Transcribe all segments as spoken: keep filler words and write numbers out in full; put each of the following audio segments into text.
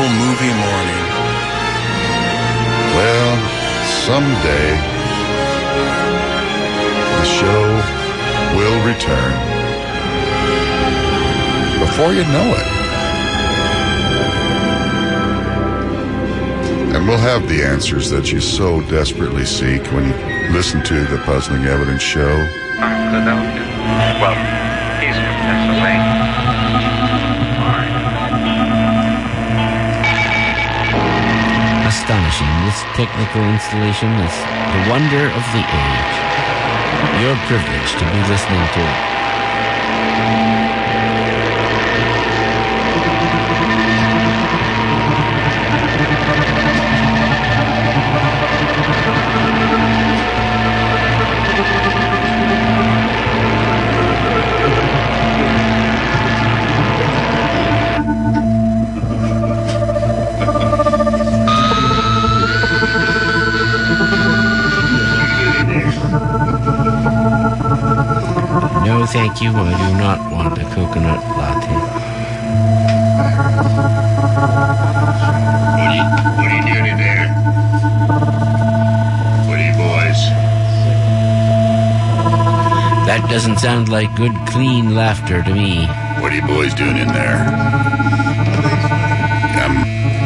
beautiful movie morning. Well, someday the show will return. Before you know it. And we'll have the answers that you so desperately seek when you listen to the Puzzling Evidence Show. Philadelphia. Well, he's from Pennsylvania. All right. Astonishing. This technical installation is the wonder of the age. You're privileged to be listening to it. No, thank you. I do not want a coconut latte. What are you, what are you doing in there? What are you boys? That doesn't sound like good, clean laughter to me. What are you boys doing in there? Um,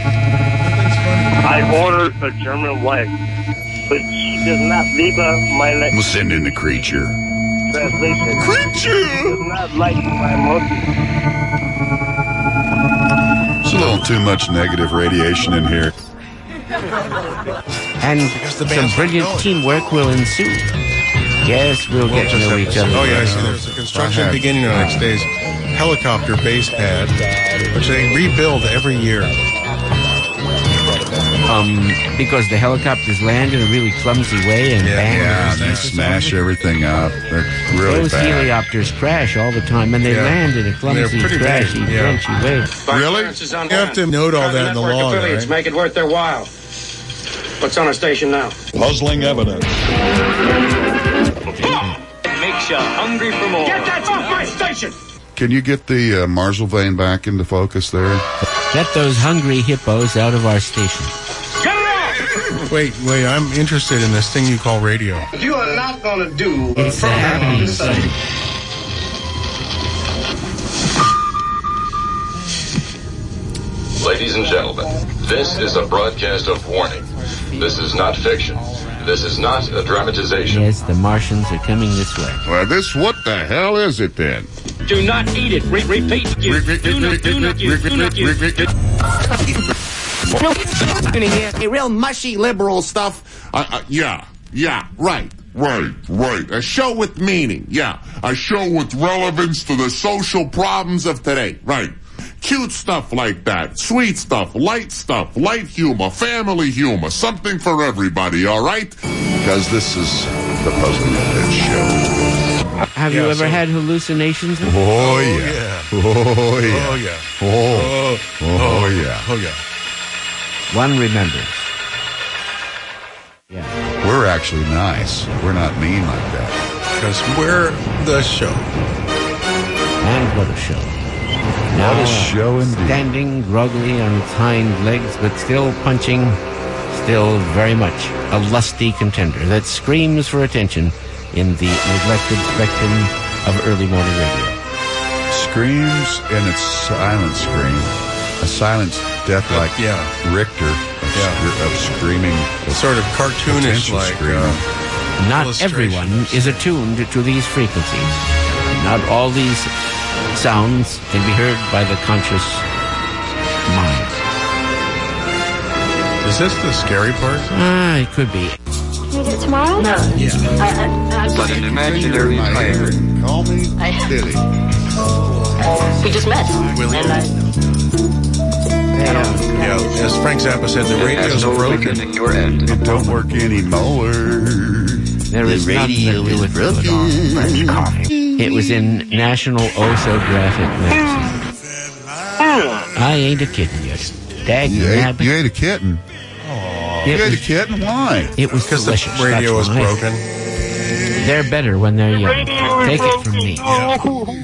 I ordered a German wife, but she does not leave my leg. we'll send in the creature. Translation. Creature! Does not like my emotions. There's a little too much negative radiation in here. And some brilliant teamwork will ensue. Yes, we'll get to know each other. Oh, yeah, I see. There's a construction beginning on next day's helicopter base pad, which they rebuild every year. Um, because the helicopters land in a really clumsy way and Yeah, bang. Yeah, they smash everything up. They're really Those bad. heliopters crash all the time, and they Yeah. land in a clumsy, They're pretty bad, crashy, yeah. crunchy way. Really? You have to note all that in the law, right? Make it worth their while. What's on our station now? Puzzling Evidence. It makes you hungry for more. Get that off my station! Can you get the uh, Marsal vein back into focus there? Get those hungry hippos out of our station. Get it off! Wait, wait, I'm interested in this thing you call radio. You are not gonna do a It's a happening site. Ladies and gentlemen, this is a broadcast of warning. This is not fiction. This is not a dramatization. Yes, the Martians are coming this way. Well, this, what the hell is it then? Do not eat it. Re- repeat. You do not, do not, you do not, you. A real mushy liberal stuff. Uh, uh, yeah, yeah, right, right, right. A show with meaning, yeah. A show with relevance to the social problems of today, right. Cute stuff like that, sweet stuff, light stuff, light humor, family humor, something for everybody, all right? Because this is the Puzzling Evidence Show. Have Yeah, you ever so- had hallucinations? Oh, yeah. Oh, yeah. Oh, yeah. Oh, oh, yeah. Oh, yeah. One remembers. Yeah. We're actually nice. We're not mean like that. Because we're the show. And what a show. Now What a show indeed. standing groggily on its hind legs, but still punching, still very much a lusty contender that screams for attention in the neglected spectrum of early morning radio. Screams in its silent scream. A silent death like Uh, yeah. Richter of, Yeah. scr- of screaming. Sort of cartoonish, Potential like, screaming. uh, Not illustrations. everyone is attuned to these frequencies. Not all these sounds can be heard by the conscious mind. Is this the scary part? Ah, it could be. Can we do it tomorrow? No. Yeah. I, I, I, But an imaginary My player. ear and call me I- Billy. we just met. Willie. And I, Yeah, as Frank Zappa said, the It has radio's no broken. beginning or end. It don't work anymore. There is nothing to do with French coffee. It was in National Oceanographic magazine. I ain't a kitten yet. Dag You ate, nabbit. you ate a kitten. You It ate a was, kit? Why? it was Because the delicious. radio was That's why. broken. They're better when they're young. Take it from me.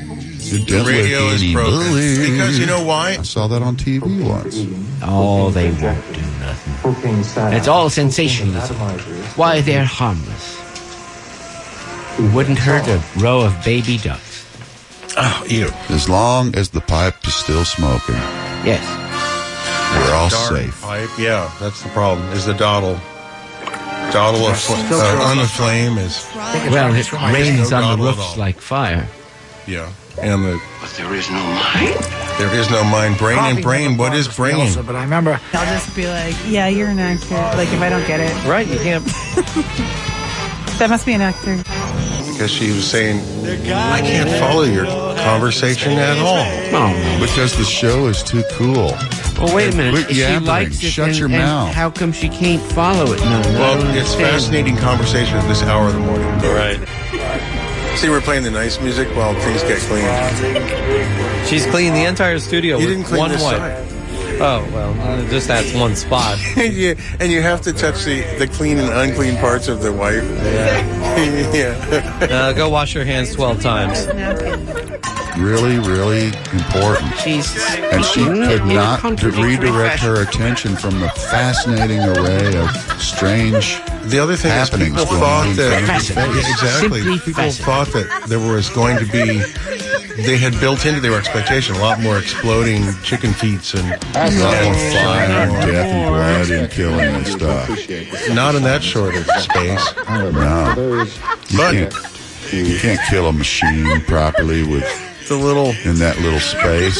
It The radio is broken. Because you know why? I saw that on T V once. Oh, they won't do nothing. It's all sensationalism. Why, they're harmless. Wouldn't hurt a row of baby ducks. Oh, ew. As long as the pipe is still smoking. Yes. We're all Dark safe. Pipe. Yeah, that's the problem. Is the dottle. Dottle of, uh, on the flame is... Well, it rains no on the dottle at roofs all. like fire. Yeah. And the... But there is no mind. There is no mind. Brain and brain. What is brain? Also, but I remember I'll just be like, yeah, you're an actor. Like, if I don't get it. right. You can't. That must be an actor. Because she was saying, I can't follow your conversation at all. Oh, Because the show is too cool. well, wait a minute. Quit If she yappering. likes it, Shut then- your and mouth. how come she can't follow it? No, no, I Well, don't it's understand. fascinating conversation at this hour of the morning. Right. See, we're playing the nice music while things get clean. She's cleaned the entire studio You with didn't clean one this wipe. side. Oh well, uh, just that's one spot. Yeah, and you have to touch the, the clean and unclean parts of the wipe. Yeah. Yeah. Uh, go wash your hands twelve times. Really, really important. She's And she speaking could in a not contradictory redirect fashion. her attention from the fascinating array of strange The other thing is happenings people going thought on in that... front of your Fascinating. face. Exactly. Simply People fascinating. thought that there was going to be... They had built into their expectation a lot more exploding chicken feets and... A lot more fire and death and blood and killing and stuff. Not in that short of space. No. You But can't, you can't kill a machine properly with the little... in that little space.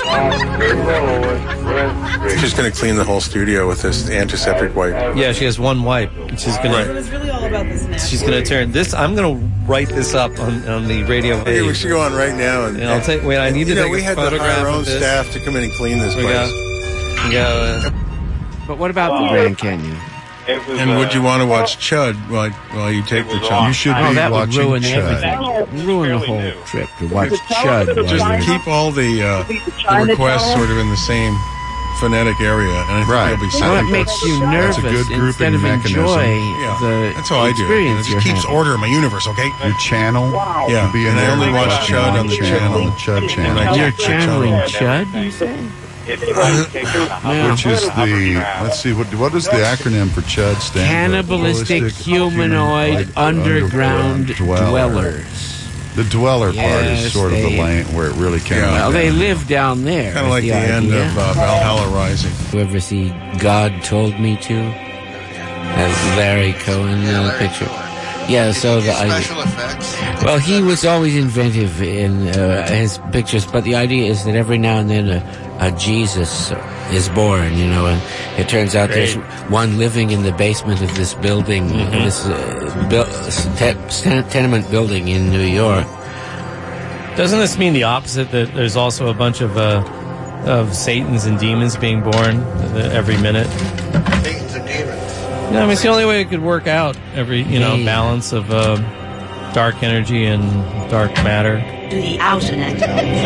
She's going to clean the whole studio with this antiseptic wipe. Yeah, she has one wipe. She's gonna. Right. It's really all about this now. She's gonna turn this. I'm gonna write this up on, on the radio. Okay, we page. should go on right now. And, And I'll take. Wait, I need to you know, take we a had to photograph hire our own of this. staff to come in and clean this We place. go. We go. Uh, But what about the Grand Canyon? And would you want to watch Chud while, while you take the Chud? You should Oh, be that would watching ruin Chud. everything. Ruin the whole trip to watch Chud. while Just you're- keep all the, uh, the requests sort of in the same phonetic area, and I think Right. you'll be So safe. it makes you That's nervous a good grouping instead of mechanism. enjoy Yeah, the that's how I do it. experience It you're just keeps having. order in my universe, okay? Your channel. Yeah, You be in and I there only watch watching Chud one on the channel. on the Chud channel. And I You're keep the channeling channel. Chud, you say? Uh, Which is the, let's see, what what does the acronym for Chud stand for? Cannibalistic Cannibalistic humanoid humanoid underground dweller. dwellers. The dweller part Yes, is sort of they- the lane where it really came Yeah. out. Well, they live down there. Kind of is like the, end idea. of uh, Valhalla Rising. You ever see God Told Me To? That Larry Cohen uh, picture. Yeah, so the Special idea. effects. Well, he was always inventive in uh, his pictures, but the idea is that every now and then a, a Jesus is born, you know, and it turns out Great. there's one living in the basement of this building, Mhm. this uh, buil- te- ten- tenement building in New York. Doesn't this mean the opposite? That there's also a bunch of uh, of Satans and demons being born uh, every minute. Satans and demons. Yeah, I mean it's the only way it could work out. Every you know Yeah. balance of uh, dark energy and dark matter. The alternate.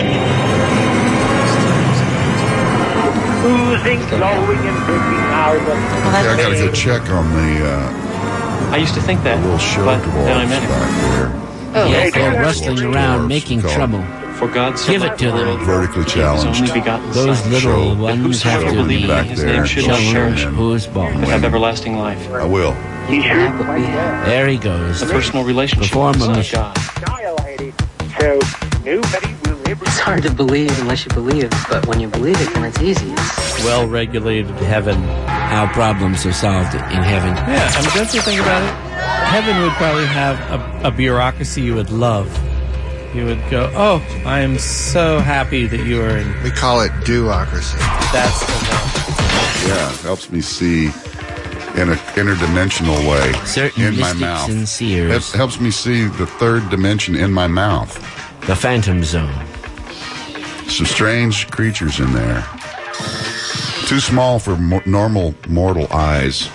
Oozing, flowing, and dripping out of Yeah, I gotta go check on the uh, I used to think that, little show but dwarfs then I met him. back there. Oh, Yes, they're Dwarfs, rustling dwarfs, around, making called trouble. For God so Give loved it to the them. world, Vertically he gave his only challenged. begotten Those Son, little Show. ones whosoever have to believe be back his there name should not shown perish, who's born. but have everlasting life. I will. There he goes. A personal relationship Perform with a the Son of mission. God. annihilated. So nobody will ever. It's hard to believe unless you believe, but when you believe it, then it's easy. Well-regulated heaven. How problems are solved in heaven. Yeah, I mean, don't you think about it? Heaven would probably have a, a bureaucracy you would love. You would go, oh, I am so happy that you are in. We call it duocracy. That's the Yeah, it helps me see in an interdimensional way Certain in my mystics mouth. and seers. It helps me see the third dimension in my mouth. The Phantom Zone. Some strange creatures in there. Too small for mo- normal mortal eyes.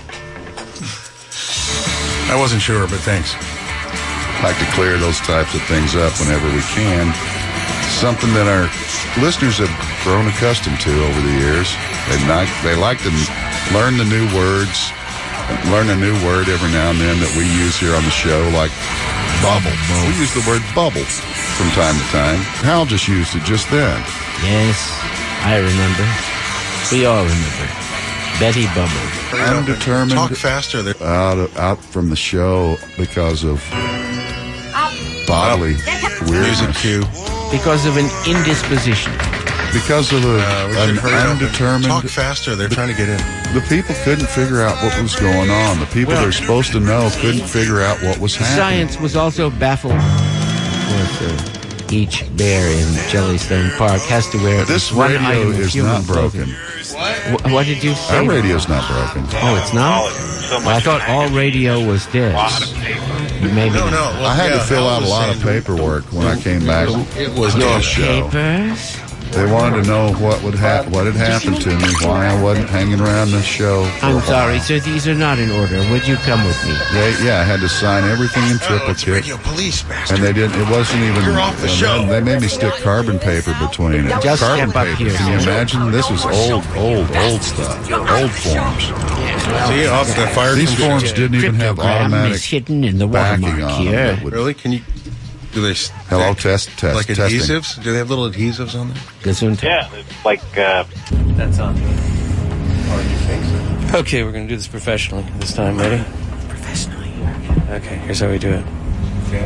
I wasn't sure, but thanks. Like to clear those types of things up whenever we can. Something that our listeners have grown accustomed to over the years. They like, they like to learn the new words, learn a new word every now and then that we use here on the show, like bubble. We use the word bubble. from time to time. Hal just used it just then. Yes, I remember. We all remember. Betty Bubble. Undetermined. Talk faster. There. Out, of, out from the show because of bodily weirdness. Music cue. Because of an indisposition. Because of a, Uh, an Richard, hurry up and undetermined... Talk faster. They're trying to get in. The people couldn't figure out what was going on. The people Well- they're supposed to know couldn't figure out what was happening. Science was also baffled. Of course, uh, each bear in Jellystone Park has to wear This one radio item of is human not broken. clothing. What? What did you say? Our radio's not broken. Oh, it's not? Well, I thought all radio was dead. Maybe No, not. no. Well, I had yeah, to fill Hal out a was lot of saying- paperwork when I came back It was to the not show. Papers? They wanted to know what would hap- what had happened to me, why I wasn't hanging around the show. for a I'm while. sorry, sir. These are not in order. Would you come with me? They, yeah, I had to sign everything in Oh, it's triplicate. radio police, bastard. And they didn't, it wasn't even, You're off the and show. then they made me stick carbon paper between it. Just Carbon step up paper, here. can you imagine? This was old, old, old stuff. Old forms. See, off the fire These control. forms didn't even have Cryptogram automatic is hidden in the backing watermark on them. here. that would- Really? Can you? Do they? Stick? Hello, test, test, Like testing. adhesives? Do they have little adhesives on there? Gesundheit. Yeah, it's like, uh, That's on. Okay, we're going to do this professionally this time. Ready? Professionally. Okay, here's how we do it. Okay.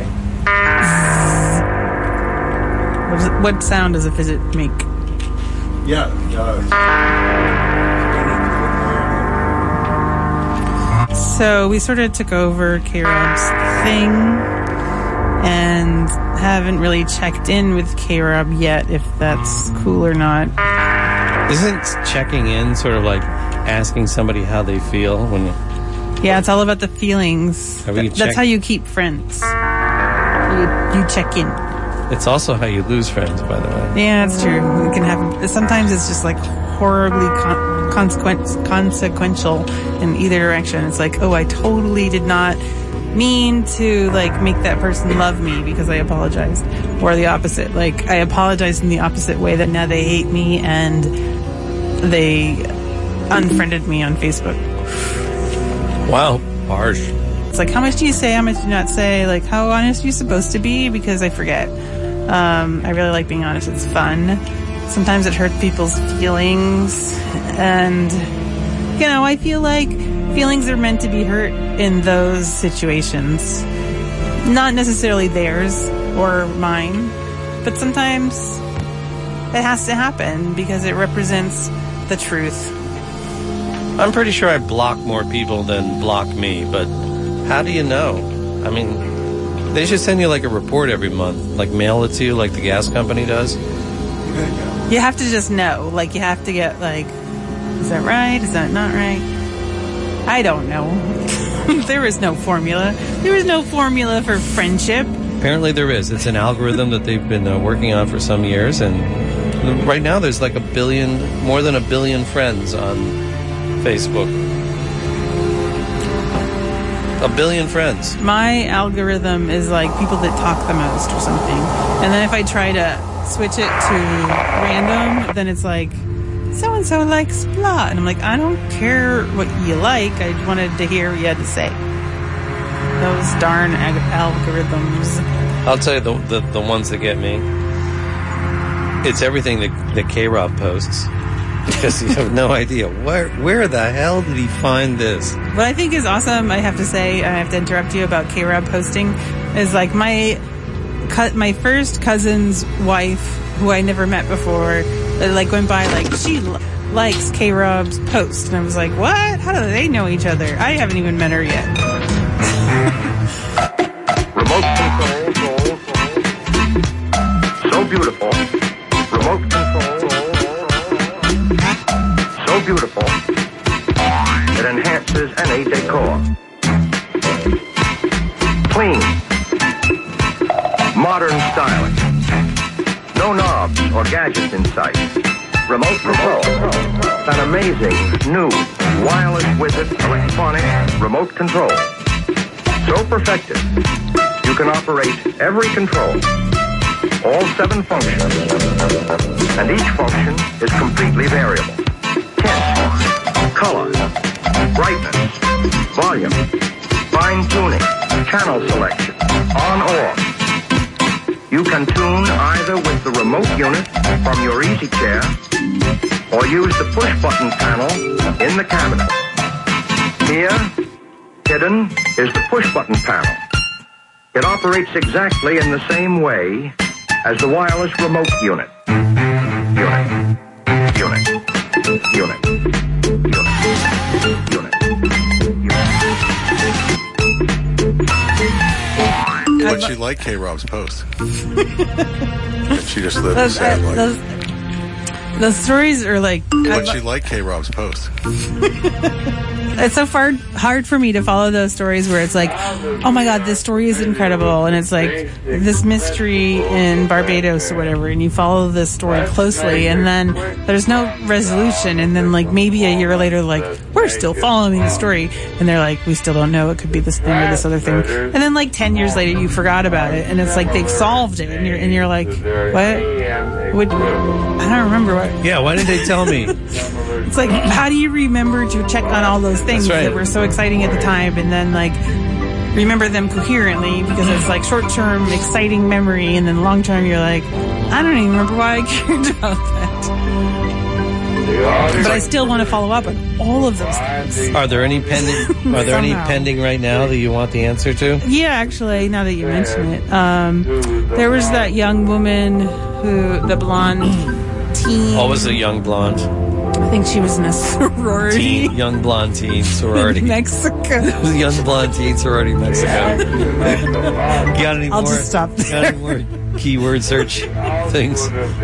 What, is it, what sound does a fidget make? Yeah. So we sort of took over K-Rob's thing and haven't really checked in with K-Rob yet if that's cool or not. Isn't checking in sort of like asking somebody how they feel when you... Yeah, it's all about the feelings. Are we Th- check- That's how you keep friends. You, you check in. It's also how you lose friends, by the way. Yeah, it's true. It can happen. Sometimes it's just like horribly con- consequent- consequential in either direction. It's like, oh, I totally did not mean to like make that person love me because I apologized, or the opposite. Like I apologized in the opposite way that now they hate me and they unfriended me on Facebook. Wow, harsh. It's like, how much do you say? How much do you not say? Like, how honest are you supposed to be? Because I forget. Um, I really like being honest. It's fun. Sometimes it hurts people's feelings. And, you know, I feel like feelings are meant to be hurt in those situations. Not necessarily theirs or mine. But sometimes it has to happen because it represents the truth. I'm pretty sure I block more people than block me, but how do you know? I mean, they should send you like a report every month, like mail it to you like the gas company does. You have to just know. Like, you have to get, like, is that right? Is that not right? I don't know. There is no formula. There is no formula for friendship. Apparently there is. It's an algorithm that they've been uh, working on for some years, and right now there's like a billion, more than a billion friends on Facebook. A billion friends. My algorithm is, like, people that talk the most or something. And then if I try to switch it to random, then it's like, so-and-so likes blah. And I'm like, I don't care what you like. I just wanted to hear what you had to say. Those darn ag- algorithms. I'll tell you the, the the ones that get me. It's everything that, that K-Rob posts. Because you have no idea. Where where the hell did he find this? What I think is awesome, I have to say, I have to interrupt you about K-Rob posting, is like my cu- my first cousin's wife, who I never met before, like went by like, she l- likes K-Rob's post. And I was like, what? How do they know each other? I haven't even met her yet. Remote control. So beautiful. Remote control. So beautiful. It enhances any decor. Clean. Modern styling. No knobs or gadgets in sight. Remote control. An amazing new wireless wizard electronic remote control. So perfected, you can operate every control, all seven functions, and each function is completely variable. Tint, color, brightness, volume, fine tuning, channel selection, on off. You can tune either with the remote unit from your easy chair or use the push button panel in the cabinet. Here, hidden, is the push button panel. It operates exactly in the same way as the wireless remote unit. Unit. Unit. Unit. Unit. Unit. What'd she like K-Rob's post? She just lived a Those, sad uh, life. those, those stories are like... What'd she like K-Rob's post? It's so far hard for me to follow those stories where it's like, oh my god, this story is incredible, and it's like this mystery in Barbados or whatever, and you follow this story closely, and then there's no resolution, and then like maybe a year later, like, we're still following the story, and they're like, we still don't know, it could be this thing or this other thing, and then like ten years later you forgot about it, and it's like they've solved it, and you're and you're like, what? What? I don't remember what. Yeah, why didn't they tell me? It's like, how do you remember to check on all those things right. that were so exciting at the time, and then like remember them coherently, because it's like short-term exciting memory, and then long-term you're like, I don't even remember why I cared about that. But I still want to follow up on all of those things. Are there any pending? Are there any Somehow. pending right now that you want the answer to? Yeah, actually, now that you mention it, um, there was that young woman who, the blonde teen. What was a young blonde? I think she was in a sorority. Teen, young blonde teen sorority. In Mexico. Young blonde teen sorority Mexico. Got any I'll more? just stop there. Got any more keyword search things?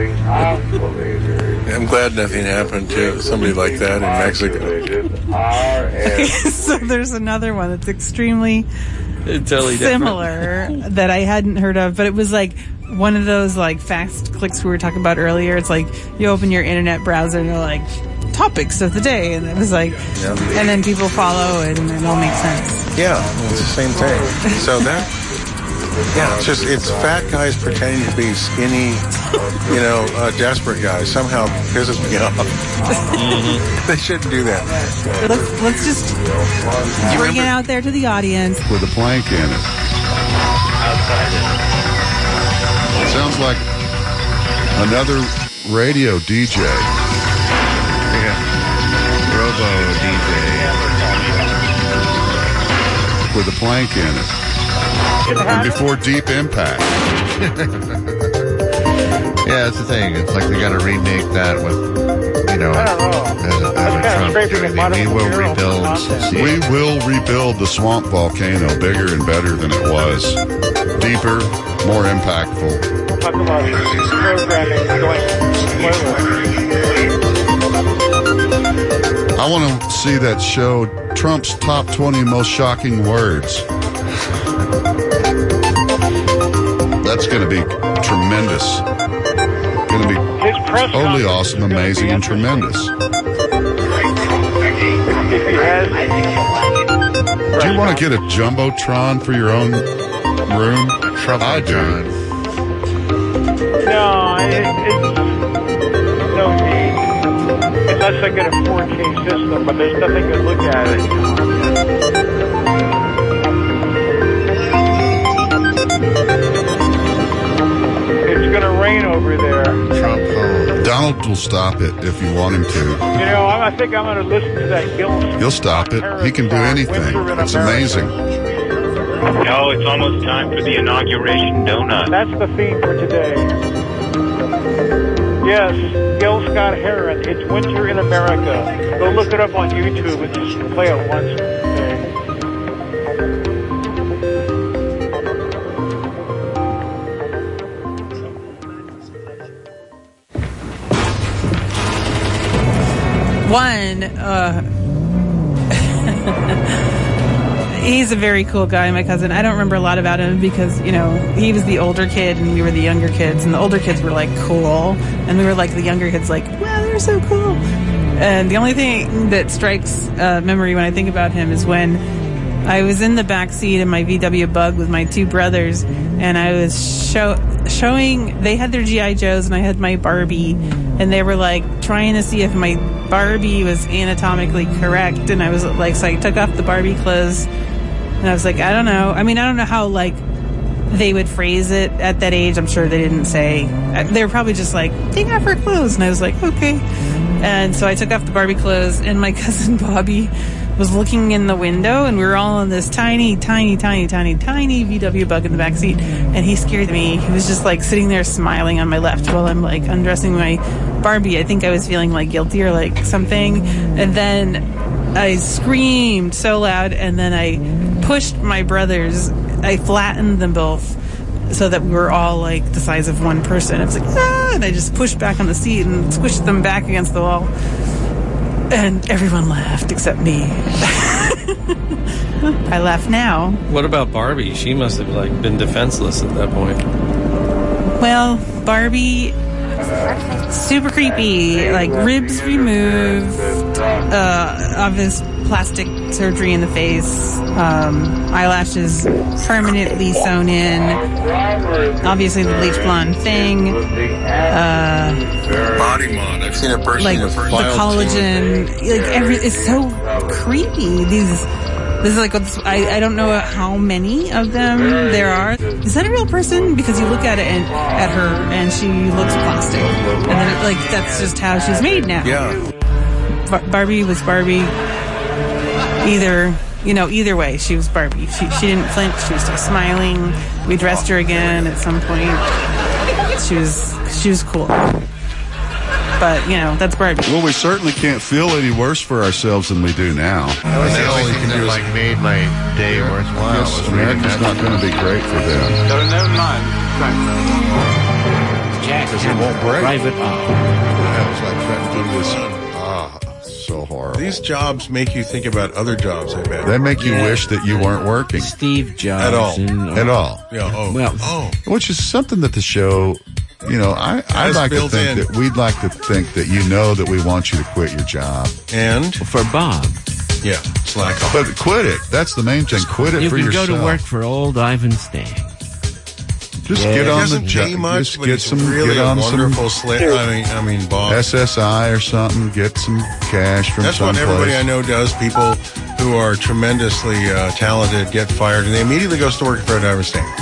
I'm glad nothing happened to somebody like that in Mexico. So there's another one that's extremely totally similar that I hadn't heard of, but it was like one of those like fast clicks we were talking about earlier. It's like you open your internet browser and you're like, topics of the day, and it was like, Yeah. and then people follow it and it all makes sense. Yeah, it's the same thing. So that, yeah, it's just, it's fat guys pretending to be skinny, you know, uh, desperate guys. Somehow pisses me off. Mm-hmm. They shouldn't do that. Let's, let's just bring it out there to the audience. With a plank in it. Sounds like another radio D J. Yeah. Robo D J. With a plank in it. And before Deep Impact. Yeah, that's the thing. It's like they got to remake that with, you know, I don't know. as a, as a Trump thing. We will rebuild. We will rebuild the swamp volcano bigger and better than it was. Deeper, more impactful. Talk about programming going I want to see that show, Trump's top twenty most shocking words. That's going to be tremendous. Going to be totally awesome, amazing, and tremendous. Do you want to get a Jumbotron for your own room? I do. No, it, it's no need. Unless I get a four K system, but there's nothing to look at it. It's going to rain over there. Trump home. Donald will stop it if you want him to. You know, I, I think I'm going to listen to that Gil. He'll stop it. He can do anything. It's amazing. No, it's almost time for the inauguration donut. That's the theme for today. Yes, Gil Scott Heron. It's Winter in America. Go look it up on YouTube and just play it once. One, uh, he's a very cool guy, my cousin. I don't remember a lot about him because, you know, he was the older kid and we were the younger kids, and the older kids were like cool, and we were like the younger kids like, wow, they're so cool. And the only thing that strikes uh, memory when I think about him is when I was in the back seat in my V W Bug with my two brothers, and I was show, showing, they had their G I Joes and I had my Barbie, and they were like trying to see if my Barbie was anatomically correct, and I was like, so I took off the Barbie clothes, and I was like, I don't know. I mean, I don't know how like they would phrase it at that age. I'm sure they didn't say. They were probably just like, take off her clothes. And I was like, okay. And so I took off the Barbie clothes, and my cousin Bobby was looking in the window, and we were all in this tiny, tiny, tiny, tiny, tiny V W bug in the back seat, and he scared me. He was just like sitting there smiling on my left while I'm like undressing my Barbie. I think I was feeling like guilty or like something, and then I screamed so loud, and then I pushed my brothers. I flattened them both so that we were all like the size of one person. I was like, ah, and I just pushed back on the seat and squished them back against the wall. And everyone laughed except me. I laugh now. What about Barbie? She must have like been defenseless at that point. Well, Barbie, super creepy. Like ribs removed, uh, obvious plastic surgery in the face, um, eyelashes permanently sewn in, obviously the bleach blonde thing, uh, body mod. I've seen a person like in a the collagen, like every, it's so creepy. These, this is like, I, I don't know how many of them there are. Is that a real person? Because you look at it and at her and she looks plastic, and then it, like that's just how she's made now. Yeah. Bar- Barbie was Barbie. Either, you know, either way, she was Barbie. She she didn't flinch. She was still smiling. We dressed her again at some point. She was she was cool. But, you know, that's Barbie. Well, we certainly can't feel any worse for ourselves than we do now. That was the only thing that, like, made my day worthwhile. Yes, America's not going to be great for them. Got a note nine. Jack, Because it won't break. private eye. That was like that was ah, so horrible. These jobs make you think about other jobs, I bet. They make you Yeah. wish that you weren't working. Steve Jobs. At all. And, uh, At all. Yeah, oh. Well, oh. Which is something that the show, you know, I, I'd Has like to built think in. that we'd like to think that you know that we want you to quit your job. And? For Bob. Yeah, slack off. But quit it. That's the main thing. Quit it You for can yourself. go to work for old Ivan Stagg. Just Yeah. get It on the doesn't pay job. much, Just but get it's some, really get a on wonderful some slit. I mean, I mean, Bob. S S I or something. Get some cash from That's what someplace. everybody I know does. People who are tremendously uh, talented get fired, and they immediately goes to work for a Ivan Stagg.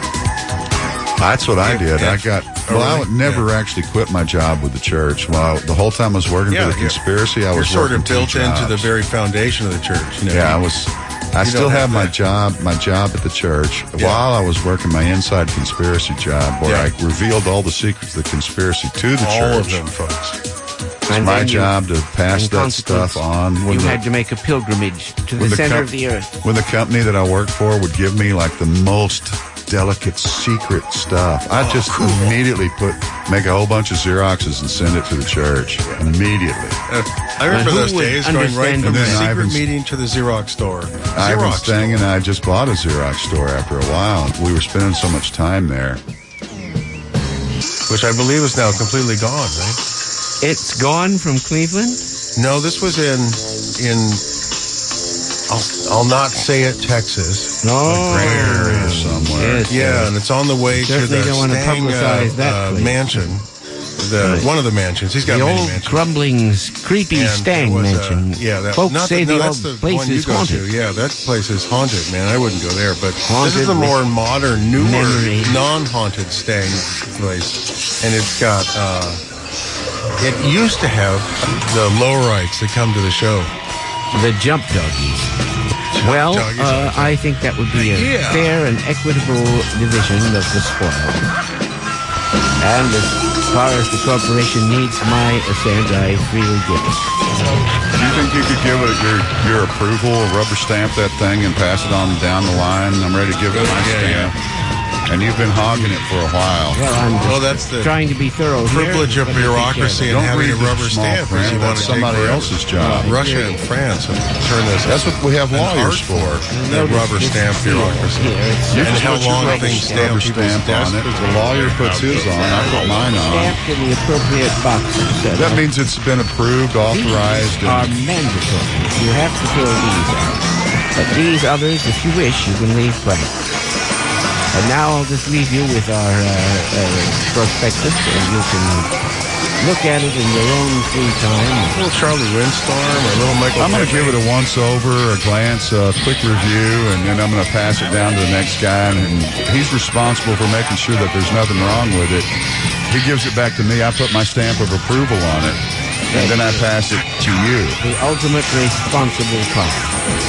That's what I did. Yeah. I got. Oh, Well, I really? would never Yeah. actually quit my job with the church. Well, the whole time I was working Yeah, for the yeah. conspiracy, I You're was sort working of built two into the jobs. very foundation of the church. You know? Yeah, I was. I You still don't have, have my that. job, my job at the church, Yeah. while I was working my inside conspiracy job, where Yeah. I revealed all the secrets of the conspiracy to the all church. of them, folks. It's And my then you- job to pass in that consequence, stuff on. When You the, had to make a pilgrimage to the when the center com- of the earth. when the company that I worked for would give me like the most delicate secret stuff, I'd Oh, just cool. immediately put make a whole bunch of Xeroxes and send it to the church immediately. Uh, I remember who those would days going right understand from And the then secret Ivan's- meeting to the Xerox store. Ivan Xerox Stang store. and I just bought a Xerox store after a while. We were spending so much time there. Which I believe is now completely gone, right? It's gone from Cleveland? No, this was in in I'll, I'll not say it, Texas. No. A gray area somewhere. Yes, Yeah, yes. and it's on the way to Certainly the don't want to Stang, publicize uh, that uh, place. mansion. The Right. one of the mansions. He's got The many old mansions. crumbling, creepy And Stang it was, uh, mansion. yeah, that, Folks not say the, no, the that's old the place one you is go haunted. to. Yeah, that place is haunted, man. I wouldn't go there, but this Haunted is the with more modern, newer, memory. non-haunted Stang place, and it's got. Uh, it used to have the lowrights that come to the show. The jump doggies. Well, doggies uh, I think that would be a Yeah. fair and equitable division of the spoil. And as far as the corporation needs my assent, I freely give it. Do you think you could give it your your approval, rubber stamp that thing, and pass it on down the line? I'm ready to give it my Yeah, stamp. And you've been hogging it for a while. Well, I'm just Well, that's the trying to be thorough privilege here. of Let me take care bureaucracy of and Don't having a read the rubber small stamp. print. is you want That's to take somebody forever. else's job. Uh, Russia and France have turned this. That's what we have an lawyers art for. That rubber stamp bureaucracy. Here, it's You And just how put your long rubber things stamp, stay on rubber people's stamp on it. desks. The lawyer puts his on. I put mine on. stamped in the appropriate boxes. That means it's been approved, authorized, These are and mandatory. You have to fill these out. But these others, if you wish, you can leave blank. And now I'll just leave you with our uh, uh, prospectus, and you can look at it in your own free time. A little Charlie Windstorm, or a little Michael. I'm going to give it a once-over, a glance, a quick review, and then I'm going to pass it down to the next guy, and he's responsible for making sure that there's nothing wrong with it. He gives it back to me. I put my stamp of approval on it, and then I pass it to you. The ultimate responsible party.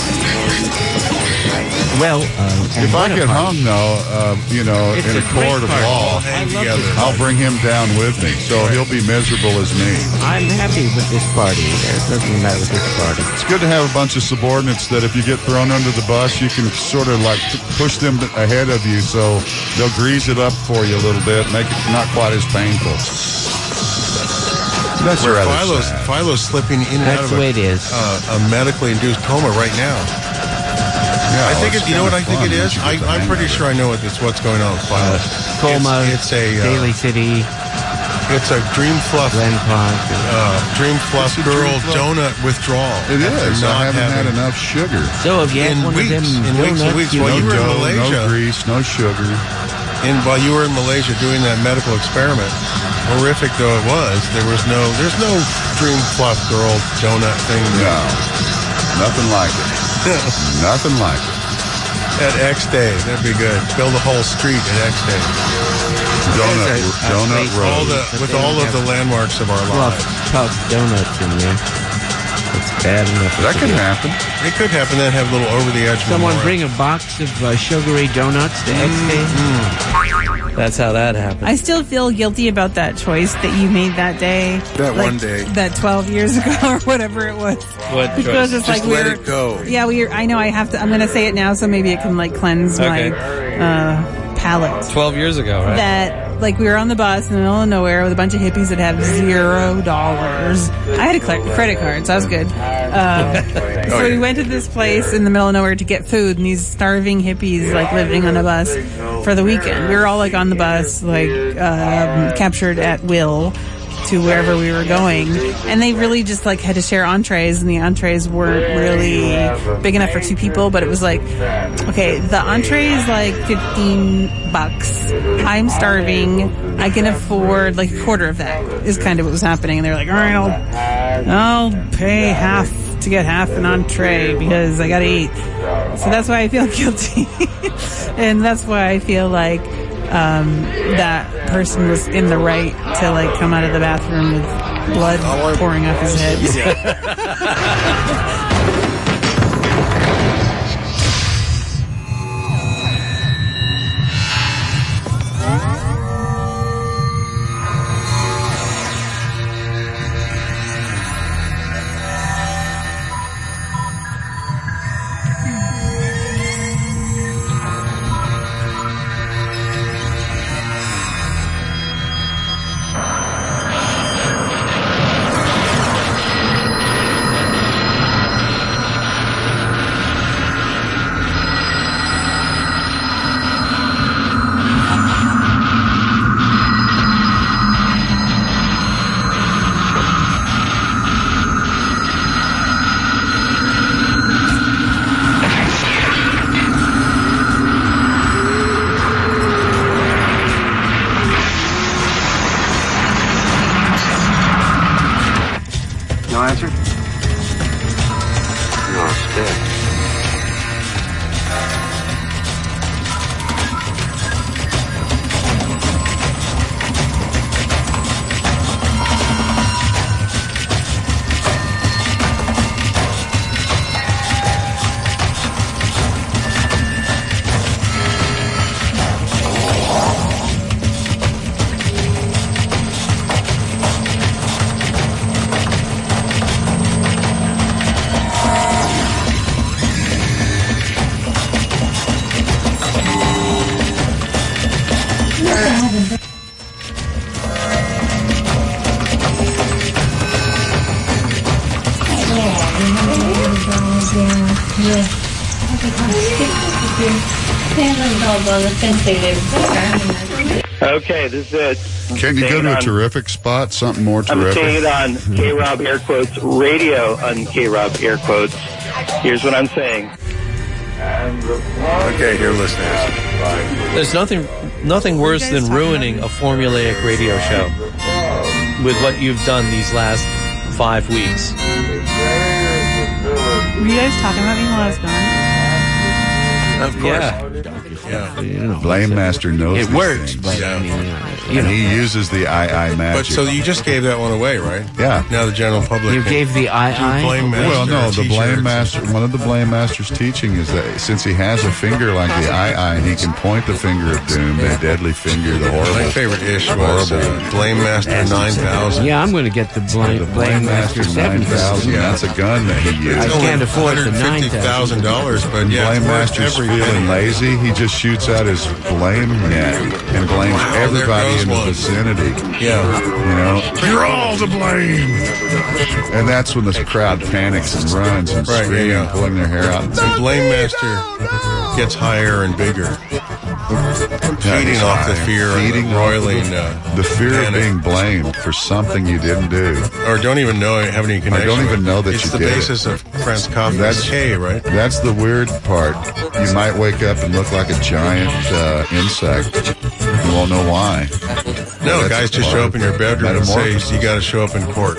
Well, uh, if I get hung, though, uh, you know, It's in a a court of great law, party. I love this I'll party. bring him down with me, so he'll be miserable as me. I'm happy with this party. There's nothing the matter with this party. It's good to have a bunch of subordinates that if you get thrown under the bus, you can sort of like p- push them ahead of you, so they'll grease it up for you a little bit, make it not quite as painful. That's Where rather Philo's, sad. Philo's slipping in and That's out of the a, way it is. Uh, a medically induced coma right now. Yeah, I think well, it, you know what I it's think it kinda is? fun I, once you get the I'm hang pretty of it. sure I know what this, what's going on with Philo. Coma, It's, it's a uh, Daly City, it's a Dream Fluff Glen Park. uh, Dream Fluff It's a girl Dream Fluff. donut withdrawal. It After is. not I haven't had having- enough sugar. So if you had In one weeks, of them in weeks and donuts, weeks, you while No you were in dough, Malaysia. no grease, no sugar. And while you were in Malaysia doing that medical experiment, horrific though it was, there was no, there's no Dream Fluff girl donut thing. No, nothing like it. Nothing like it. At X Day, that'd be good. Build a whole street at X Day. Donut, There's a- a donut place- All road. the, But with they all don't of the have landmarks of our fluff lives. puff donuts in there. It's bad enough. That as can it is. happen. It could happen, then have a little over the edge. Someone memorial. bring a box of uh, sugary donuts to X Day. That's how that happened. I still feel guilty about that choice that you made that day. That like, one day. That twelve years ago or whatever it was. What Because choice? it's Just like we let were, it go. Yeah, we. Are, I know. I have to. I'm going to say it now, so maybe it can like cleanse Okay. my uh, palate. Twelve years ago, right? That like we were on the bus in the middle of nowhere with a bunch of hippies that have zero dollars. I had a cl- credit card, so I was good. Um, so we went to this place in the middle of nowhere to get food, and these starving hippies like living on a bus for the weekend. We were all like on the bus, like um, captured at will to wherever we were going, and they really just like had to share entrees, and the entrees weren't really big enough for two people, but it was like, okay, the entree is like fifteen bucks. I'm starving. I can afford like a quarter of that is kind of what was happening. And they're like, all right, I'll, I'll pay half to get half an entree because I gotta eat. So that's why I feel guilty. And that's why I feel like um, that person was in the right to like come out of the bathroom with blood pouring off his head. No answer? No, it's dead. Okay, this is it. Can you go Saying to a on- terrific spot? Something more I'm saying terrific? it on K-Rob air quotes radio on K-Rob air quotes. Here's what I'm saying. Okay, here, listeners. There's nothing nothing worse than ruining a formulaic radio show with what you've done these last five weeks. Were you guys talking about me while I was gone? Of course. Yeah. Yeah. You know, Blame Master knows it these works, things. but Yeah. I mean, uh, you And know, he uses the I I magic. But so you just gave that one away, right? Yeah. Now the general public. you can gave the I do I. Blame Master Well, no, the t-shirts. blame master. One of the blame master's teaching is that since he has a finger like the I I, he can point the finger of doom, the deadly finger, the horrible. My favorite ish was horrible. uh, Blame Master nine thousand. Yeah, I'm going to get the blame, The blame Blame Master seven nine thousand. Yeah. That's a gun that he I uses. can't afford the one hundred fifty thousand dollars, but yeah, Blame it's worth Master's every feeling penny. lazy. He just shoots out his blame net and blames Wow, there everybody goes in the one. vicinity. Yeah. You know, you're all to blame. And that's when the crowd panics and runs and Right, screaming yeah, yeah. and pulling their hair out. The Blame Master gets higher and bigger, feeding he's off the high. fear Feeding and the off roiling the, uh, the fear of panic. being blamed for something you didn't do. or don't even know have any connection. don't even with. know that it's you the did it. basis of Franz Kafka's That's- K, right? That's the weird part. You might wake up and look like a giant uh, insect. You won't know why. No, That's guys just part show of up in your bedroom and say metamorphosis. you got to show up in court.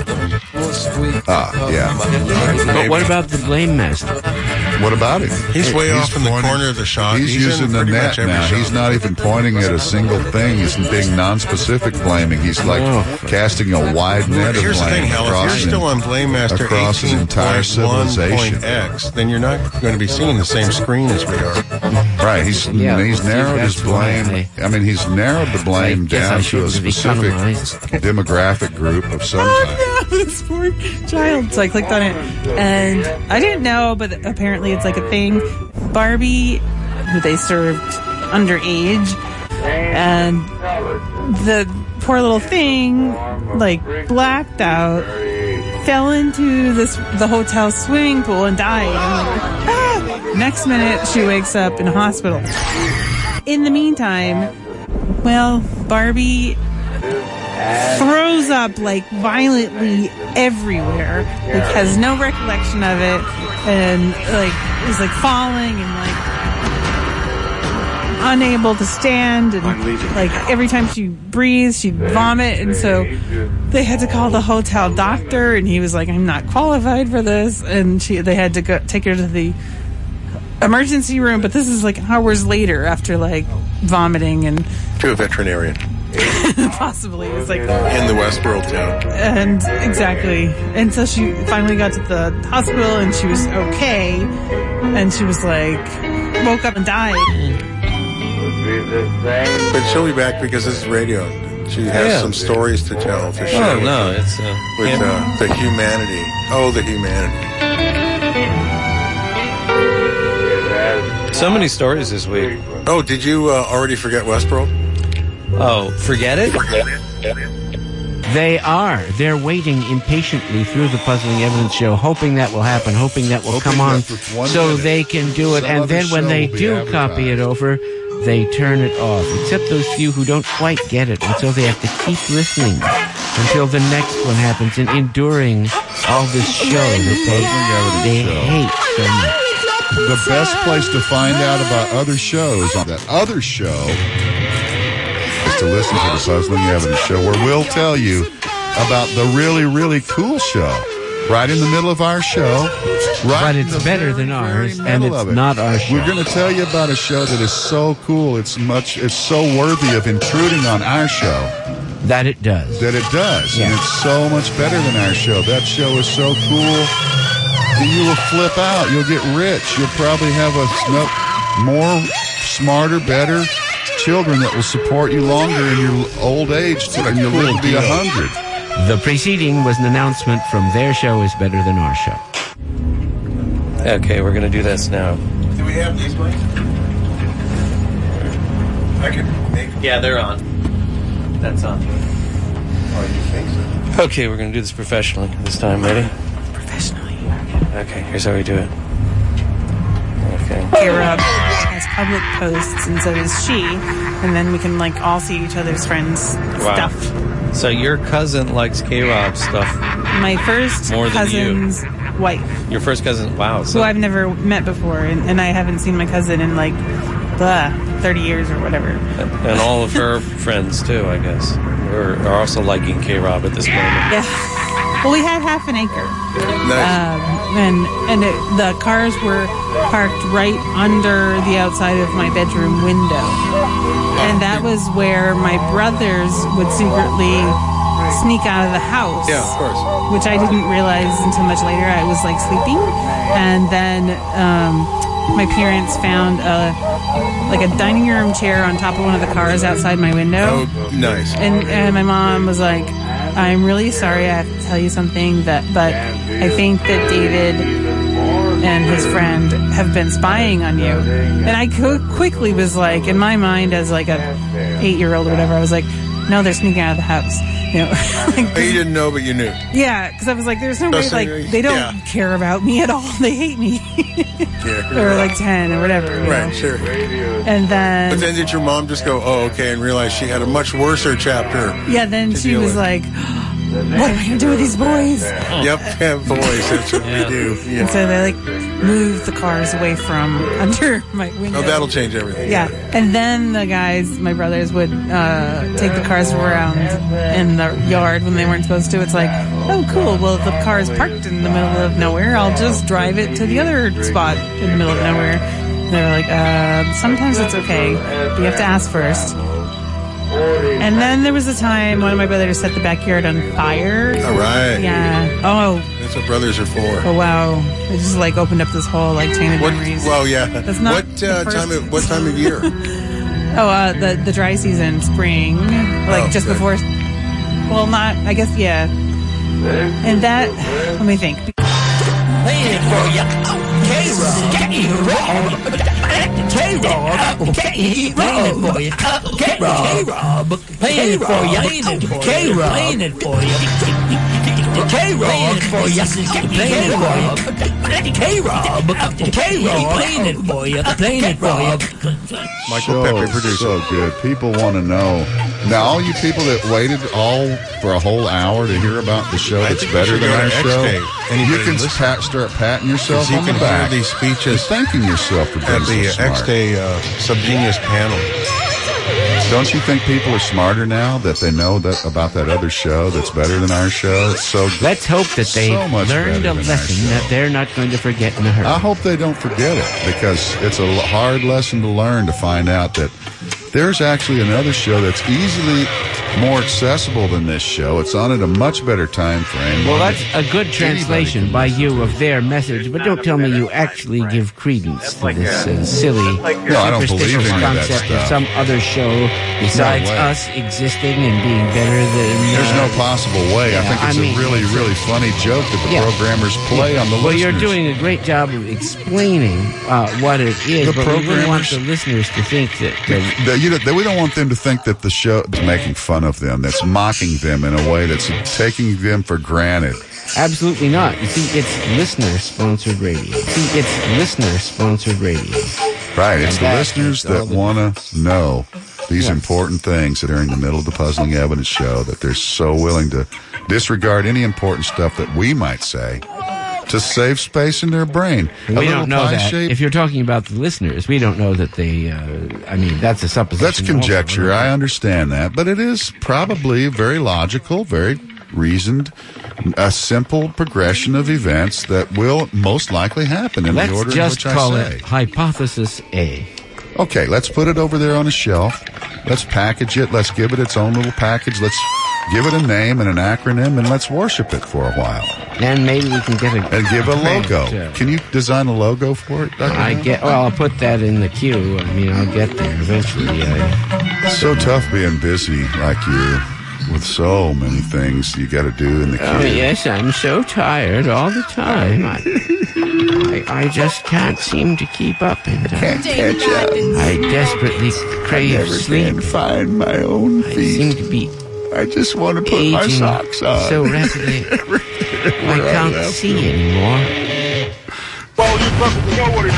Ah, yeah. But what about the blame master? What about him? He's way off in the pointing- corner of the shot. He's, He's in using the pretty net much every now. shot. He's not even pointing at a single thing. He's being non-specific blaming. He's like Oh. casting a wide net of Here's the thing, blame Hal. If across, you're still on Blame Master across his entire civilization. X, then you're not going to be seeing the same screen as we are. Right. He's Yeah, he's well, narrowed his that's why blame. I- I mean, he's narrowed the blame I guess I down to a shouldn't have specific economized. demographic group of some type. Oh, no, this poor child. So I clicked on it, and I didn't know, but apparently it's like a thing. Barbie, who they served underage, and the poor little thing, like, blacked out, fell into this the hotel swimming pool and died. I'm like, ah! Next minute, she wakes up in a hospital. In the meantime, well, Barbie throws up like violently everywhere, like has no recollection of it, and like is like falling and like unable to stand, and like every time she breathes she'd vomit, and so they had to call the hotel doctor, and he was like, I'm not qualified for this, and she they had to go take her to the emergency room, but this is like hours later after like vomiting and To a veterinarian possibly it was like in the Westworld town. and exactly and so she finally got to the hospital and she was okay, and she was like woke up and died. But she'll be back because this is radio. She has Yeah. some stories to tell to share Oh, with, no, it's... Uh, with yeah. uh, the humanity. Oh, the humanity. So many stories this week. Oh, did you uh, already forget Westworld? Oh, forget it? They are. They're waiting impatiently through the Puzzling Evidence show, hoping that will happen, hoping that will Hoping come on that for one so minute, they can do it. some And other then when show they will be do copy it over, they turn it off. Except those few who don't quite get it. And so they have to keep listening until the next one happens and enduring all this show that they, they hate so much. The best place to find out about other shows on that other show is to listen to the Puzzling Evidence show, where we'll tell you about the really, really cool show right in the middle of our show. Right But in it's the better very, than ours, very and middle it's of it. not our show. We're going to tell you about a show that is so cool. It's much. It's so worthy of intruding on our show. That it does. That it does. Yeah. And it's so much better than our show. That show is so cool. You will flip out. You'll get rich. You'll probably have a no, more, smarter, better children that will support you longer in your old age, too, and you'll live to be a hundred. The preceding was an announcement from their show is better than our show. Okay, we're going to do this now. Do we have these ones? I could make. Yeah, they're on. That's on. Oh, you think so? Okay, we're going to do this professionally this time. Ready? Professionally. Okay, here's how we do it. Okay. K-Rob has public posts, and so does she, and then we can like all see each other's friends' Wow. stuff. So your cousin likes K-Rob stuff. My first More than cousin's wife. Your first cousin, wow. So, who I've never met before, and, and I haven't seen my cousin in like, blah, thirty years or whatever. And, and all of her friends, too, I guess, are, are also liking K-Rob at this moment. Yeah. Well, we had half an acre. Nice. Um, and and it, the cars were parked right under the outside of my bedroom window. And that was where my brothers would secretly sneak out of the house. Yeah, of course. Which I didn't realize until much later. I was like sleeping. And then um, my parents found a like a dining room chair on top of one of the cars outside my window. Oh, nice. And, and my mom was like, I'm really sorry, I have to tell you something, that, but I think that David and his friend have been spying on you. And I co- quickly was like, in my mind as like a eight-year-old or whatever, I was like, no, they're sneaking out of the house. You know, like, you didn't know, but you knew. Yeah, because I was like, there's no way, like, they don't yeah. care about me at all. They hate me. Yeah, or like ten or whatever. You right, know? sure. And then... But then did your mom just go, oh, okay, and realize she had a much worser chapter? Yeah, then she was with. like, what am I going to do with these boys? Yep, yeah, boys, that's what yeah. we do. Yeah. And so they, like, moved the cars away from under my window. Oh, that'll change everything. Yeah. And then the guys, my brothers, would uh, take the cars around in the yard when they weren't supposed to. It's like, oh, cool. Well, the car is parked in the middle of nowhere. I'll just drive it to the other spot in the middle of nowhere. And they were like, uh, sometimes it's okay, but you have to ask first. And then there was a time one of my brothers set the backyard on fire. All right. Yeah. Oh. That's what brothers are for. Oh, wow. It just, like, opened up this whole, like, chain of what, memories. Well, yeah. That's not what, uh, time of, what time of year? oh, uh, the, the dry season, spring. Like, oh, just okay. before... Well, not... I guess, yeah. And that... Let me think. Playing it for you. K-Rob. K-Rob. K-Rob. K-Rob. Playing it for you. K-Rob. Playing it for you. K-Rob. For you. Playing it for you. K-Rob. K-Rob. Playing it for you. Playing it for you. Michael so, Pepe, producer. So good. People want to know. Now, all you people that waited all for a whole hour to hear about the show that's better than our show, you can pat, start patting yourself you on can the back. hear these speeches thanking yourself for being at the so smart. X-Day uh, Subgenius panel. Don't you think people are smarter now that they know that about that other show that's better than our show? It's so good. Let's hope that they so much learned a lesson that they're not going to forget in a hurry. I hope they don't forget it, because it's a hard lesson to learn, to find out that there's actually another show that's easily more accessible than this show. It's on at a much better time frame. Well, that's a good translation by you of their message, but don't tell me you actually give credence to this uh, silly, no, I don't believe superstitious any of that concept of stuff. some other show besides No way. us existing and being better than... Uh, There's no possible way. I yeah, think it's I mean, a really, really funny joke that the yeah. programmers play yeah. on the well, listeners. you're doing a great job of explaining uh, what it is, The but we wouldn't want programmers- the listeners to think that... that That you know, that we don't want them to think that the show is making fun of them, that's mocking them in a way that's taking them for granted. Absolutely not. You see, it's listener-sponsored radio. See, it's listener-sponsored radio. Right, it's And the that listeners makes all that the want to know these Yes. important things that are in the middle of the Puzzling Evidence show, that they're so willing to disregard any important stuff that we might say to save space in their brain. A We little don't know that. pie-shaped- If you're talking about the listeners, we don't know that they, uh, I mean, that's a supposition. That's conjecture. I understand that. But it is probably very logical, very reasoned, a simple progression of events that will most likely happen in Let's the order in just which call I say. it Hypothesis A. Okay, let's put it over there on a shelf. Let's package it. Let's give it its own little package. Let's give it a name and an acronym, and let's worship it for a while. And maybe we can get a... And give a logo. Uh, Can you design a logo for it, Doctor I get. Well, I'll put that in the queue. I mean, I'll get there eventually. I, It's so tough being busy like you, with so many things you got to do in the queue. oh, yes, I'm so tired all the time. I, I, I just can't seem to keep up. And, uh, Can't catch up. I desperately crave never sleep. can find my own I feet. seem to be I just want to put aging my socks on. so rapidly. I can't see anymore. Well, you fucking know what it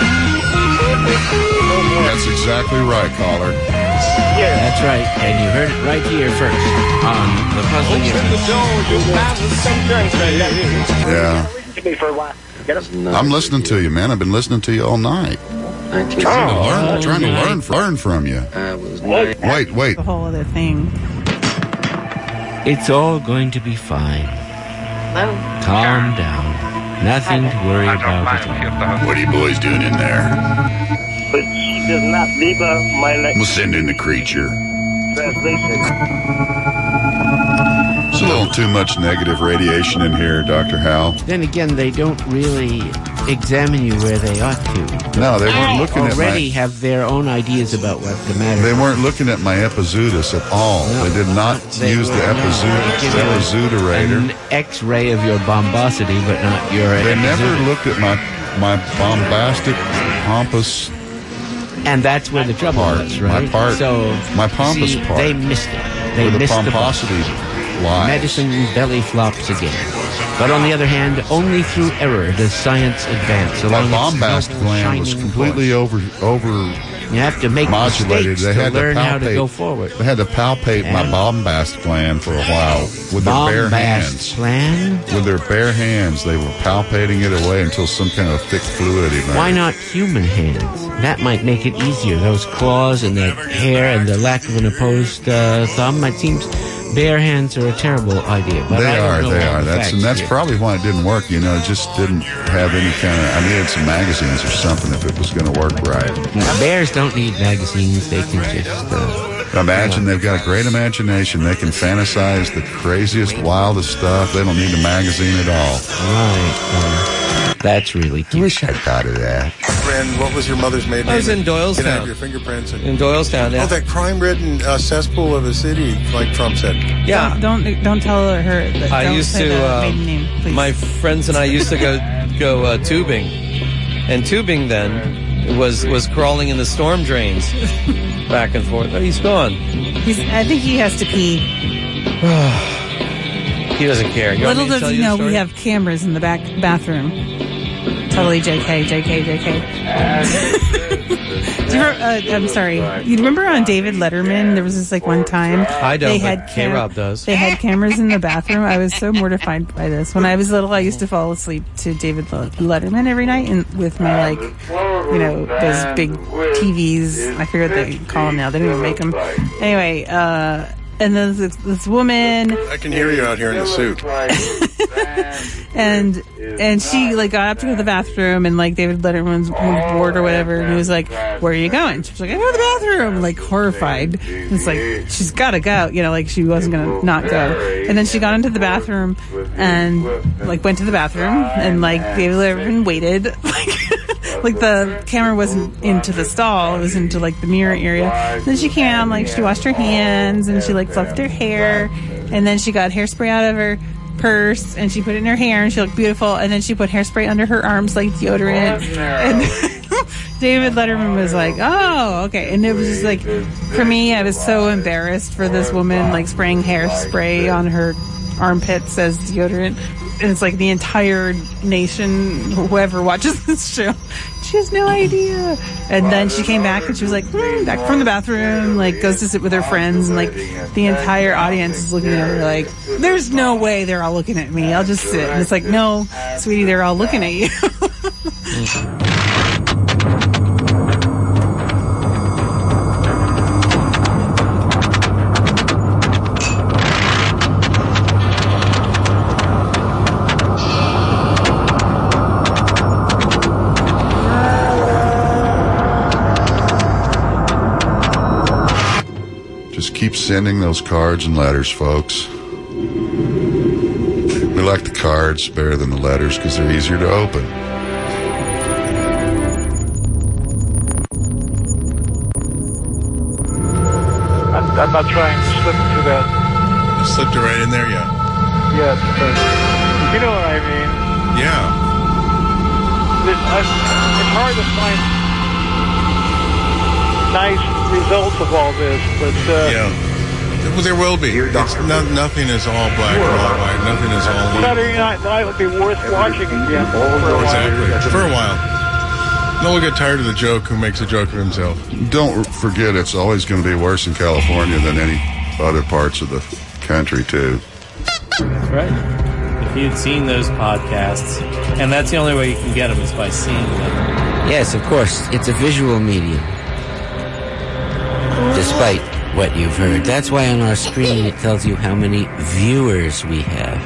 That's exactly right, caller. Yeah. That's right, and you heard it right here first on the Puzzling Open the Evidence. door, you have some drink. Yeah. to me for a while. Get him? I'm listening to you, man. I've been listening to you all night. I'm trying to learn, I'm trying to learn, learn from you. Wait, wait. The whole other thing. It's all going to be fine. Calm down. Nothing to worry about at all. What are you boys doing in there? But she does not leave my leg. We'll send in the creature. Translation. It's a little too much negative radiation in here, Doctor Hal. Then again, they don't really examine you where they ought to. No, they weren't looking at my... already have their own ideas about what the matter They is. weren't looking at my epizootus at all. No, they did not they use the were, epizootus, no, epizootorator. An X-ray of your bombosity, but not your They epizootus. never looked at my, my bombastic, pompous... And that's where the trouble part, is, right? My part, so, my pompous see, part. They missed it. They where the missed pomposity the lies. Medicine belly flops again. But on the other hand, only through error does science advance. My bombast gland was completely over over. You have to make modulated. mistakes They to had learn to palpate, how to go forward. They had to palpate and my bombast gland for a while with their bare hands. Gland? With their bare hands, they were palpating it away until some kind of thick fluid emerged. Why not human hands? That might make it easier. Those claws and that hair and the lack of an opposed uh, thumb. It seems bare hands are a terrible idea. But they I don't are, know they all are. the That's and that's here. probably why it didn't work. You know, it just didn't have any kind of. I needed some magazines or something if it was going to work right. Now, bears don't need magazines. They can just. Uh, Imagine they've got a great imagination. They can fantasize the craziest, wildest stuff. They don't need a magazine at all. Right. Uh, that's really cute. I wish I'd thought of that. Friend, what was your mother's maiden name? I was in Doylestown. Get out of your fingerprints. And... In Doylestown, yeah. Oh, that crime-ridden uh, cesspool of a city, like Trump said. Yeah. Don't don't, don't tell her. That, I don't used say to. the Uh, maiden name, please. My friends and I used to go go uh, tubing, and tubing then was was crawling in the storm drains, back and forth. Oh, he's gone. He's, I think he has to pee. He doesn't care. You want Little me to does tell he you a know story? we have cameras in the back bathroom. Totally J K, J K, J K. Do you remember, uh, I'm sorry. You remember on David Letterman, there was this like one time I don't, they but had cam- K-Rob does. They had cameras in the bathroom. I was so mortified by this. When I was little, I used to fall asleep to David Letterman every night, and with my like, you know, those big T Vs. I forget what they call them now. They don't even make them. Anyway, uh, and then this, this woman. I can hear you out here in the suit. and and she like got up to go to the bathroom, and like David Letterman's bored or whatever, and he was like, "Where are you going?" She was like, "I go to the bathroom," like horrified. It's like she's got to go, you know, like she wasn't gonna not go. And then she got into the bathroom and like went to the bathroom, and like David Letterman waited, like like the camera wasn't into the stall, it was into like the mirror area. And then she came out, and like she washed her hands, and she like fluffed her hair, and then she got hairspray out of her purse, and she put it in her hair, and she looked beautiful, and then she put hairspray under her arms like deodorant, and David Letterman was like, oh, okay. And it was just like, for me, I was so embarrassed for this woman like spraying hairspray on her armpits as deodorant, and it's like the entire nation, whoever watches this show, she has no idea. And then she came back, and she was like, hmm, back from the bathroom, like goes to sit with her friends, and like the entire audience is looking at her like, there's no way they're all looking at me, I'll just sit. And it's like, no, sweetie, they're all looking at you. Just keep sending those cards and letters, folks. We like the cards better than the letters because they're easier to open. I'm, I'm not trying to slip into that. You slipped it right in there, yeah. Yeah, but you know what I mean. Yeah. There's, I, it's hard to find nice results of all this, but uh, yeah. Well, there will be. It's no, nothing is all black or all white. Nothing is all blue. Saturday Night Live would be worth watching again for a while. Exactly. For a while. No one get tired of the joke who makes a joke of himself. Don't forget, it's always going to be worse in California than any other parts of the country, too. Right. if you'd seen those podcasts, and that's the only way you can get them is by seeing them. Yes, of course. It's a visual medium. Despite what you've heard. That's why on our screen it tells you how many viewers we have.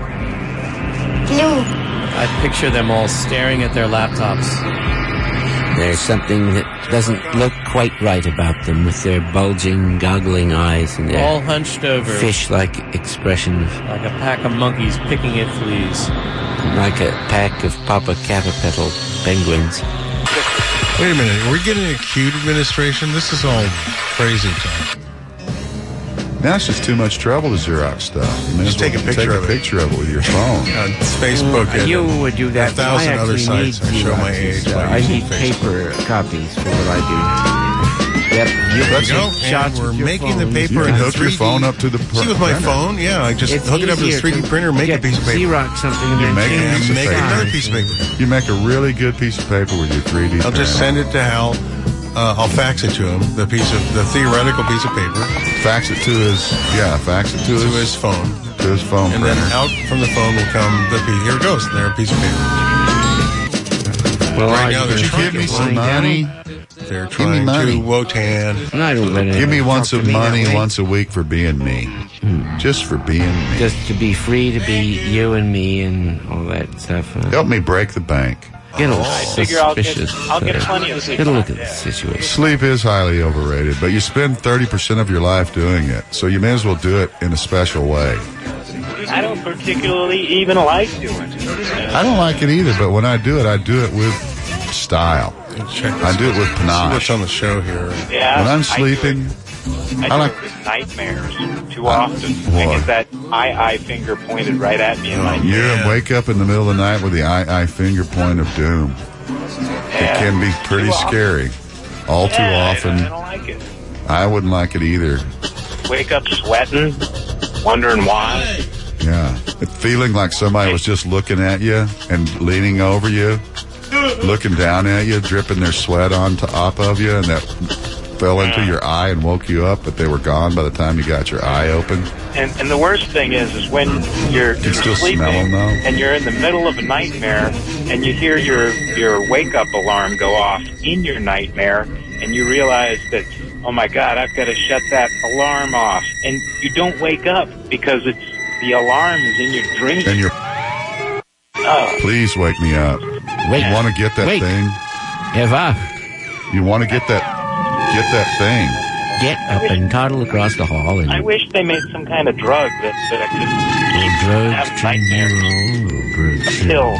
I picture them all staring at their laptops. There's something that doesn't look quite right about them with their bulging, goggling eyes and their all hunched over. Fish-like expressions. Like a pack of monkeys picking at fleas. Like a pack of Popocatépetl penguins. Wait a minute, are we getting acute administration? This is all crazy talk. Now it's just too much trouble to Xerox stuff. You may Just as well take a picture take of a it. picture of it with your phone. On Facebook and you would do that. a thousand I other actually sites. need I show my Xeroxes. age. Uh, by I using need Facebook. paper copies for what I do. Yep, you Let's can go. take shots And we're with your making the phone. paper You in can the hook your three D. phone up to the See, with my printer. phone, yeah, I just It's hook it up to the easier three D to printer, make a get piece of paper. Xerox something and You then make a change piece the of Make paper. another size. piece of paper. You make a really good piece of paper with your three D I'll just send it to Hal. Uh, I'll fax it to him, the piece of the theoretical piece of paper, Fax it to his, yeah, fax it to, to his, his phone, to his phone and printer. then out from the phone will come the piece. Here it goes. There, a piece of paper. Well, Right I now they're can trying Give me to some line money. They're Give me trying money. to Wotan. And I don't let Give me anyone once talk of to me that money way. once a week for being me. Just for being me. Just to be free to be you and me and all that stuff. Uh, Help me break the bank. get a little I figure I'll get- suspicious. I'll get uh, plenty of sleep Get a on look it, at the yeah. situation. Sleep is highly overrated, but you spend thirty percent of your life doing it, so you may as well do it in a special way. I don't particularly even like doing it. I don't like it either, but when I do it, I do it with style. Check I do it with See what's panache. on the show here. Yeah, When I'm I do it- sleeping, I, I do like- it with nightmares too I- often. I boy. get that eye eye finger pointed right at me in my you Yeah. wake up in the middle of the night with the eye eye finger point of doom. It can be pretty Too often. scary. All too Yeah, I- often. I don't like it. I wouldn't like it either. Wake up sweating, wondering why. Yeah. It feeling like somebody was just looking at you and leaning over you, looking down at you, dripping their sweat on top of you, and that fell into your eye and woke you up, but they were gone by the time you got your eye open. And and the worst thing is, is when you're, You you're still sleeping smell 'em, though? and you're in the middle of a nightmare, and you hear your your wake up alarm go off in your nightmare, and you realize that, oh my God, I've got to shut that alarm off, and you don't wake up because it's the alarm is in your dream. And you're, Oh. please wake me up. Wait. You want to get that Wait. thing? Eva, You want to get that, get that thing. get up and toddle across the hall and I wish they made some kind of drug that, that I could drugs have turn you nightmares. on, drugs A turn- pill.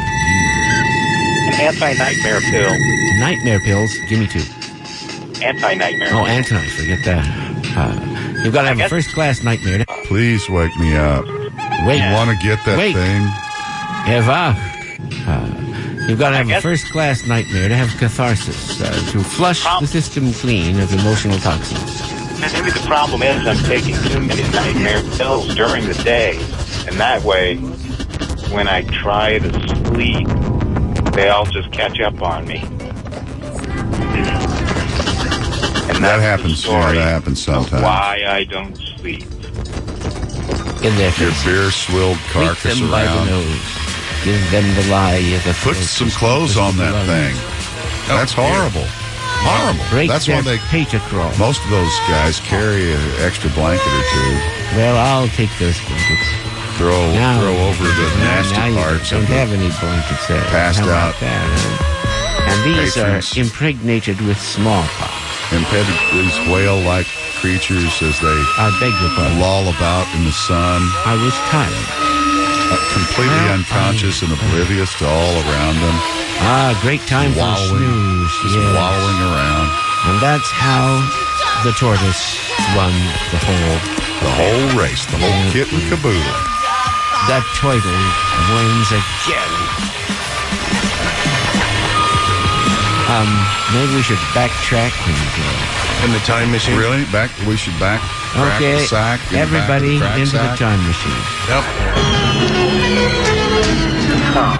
An anti-nightmare pill. Nightmare pills. Give me two. Anti-nightmare. Oh, anti. Forget that. Uh, you've got to have a guess- first-class nightmare. Please wake me up. Wait. You want to get that Wait. thing? Eva, uh, you've got to have a guess- first-class nightmare to have catharsis, uh, to flush the system clean of emotional toxins. Maybe the problem is I'm taking too many nightmare pills during the day, and that way, when I try to sleep, they all just catch up on me. And That that's happens. the story Yeah, that happens of sometimes. why I don't sleep. In their Your faces. beer-swilled Take carcass them by the around. nose. Give them the lie of the Put some clothes on that thing. That's horrible. Horrible. Break That's their why they. pay-to-crawl. Most of those guys carry an extra blanket or two. Well, I'll take those blankets. Throw Now, throw over the now, nasty now you parts don't of the have any blankets there. passed How about out that, huh? And these patrons. are impregnated with smallpox. and pet these whale-like creatures as they I beg your pardon. loll about in the sun, I was tired. uh, completely Well, unconscious and oblivious to all around them, Ah, great time for a wallowing, snooze. just Yes. wallowing around. And that's how the tortoise won the whole The whole race, the whole kit and caboodle. That turtle wins again. Um, maybe we should backtrack and uh, in the time machine. Really? Back? We should back. Crack okay, the sack. and everybody back the crack into sack. the time machine. Yep.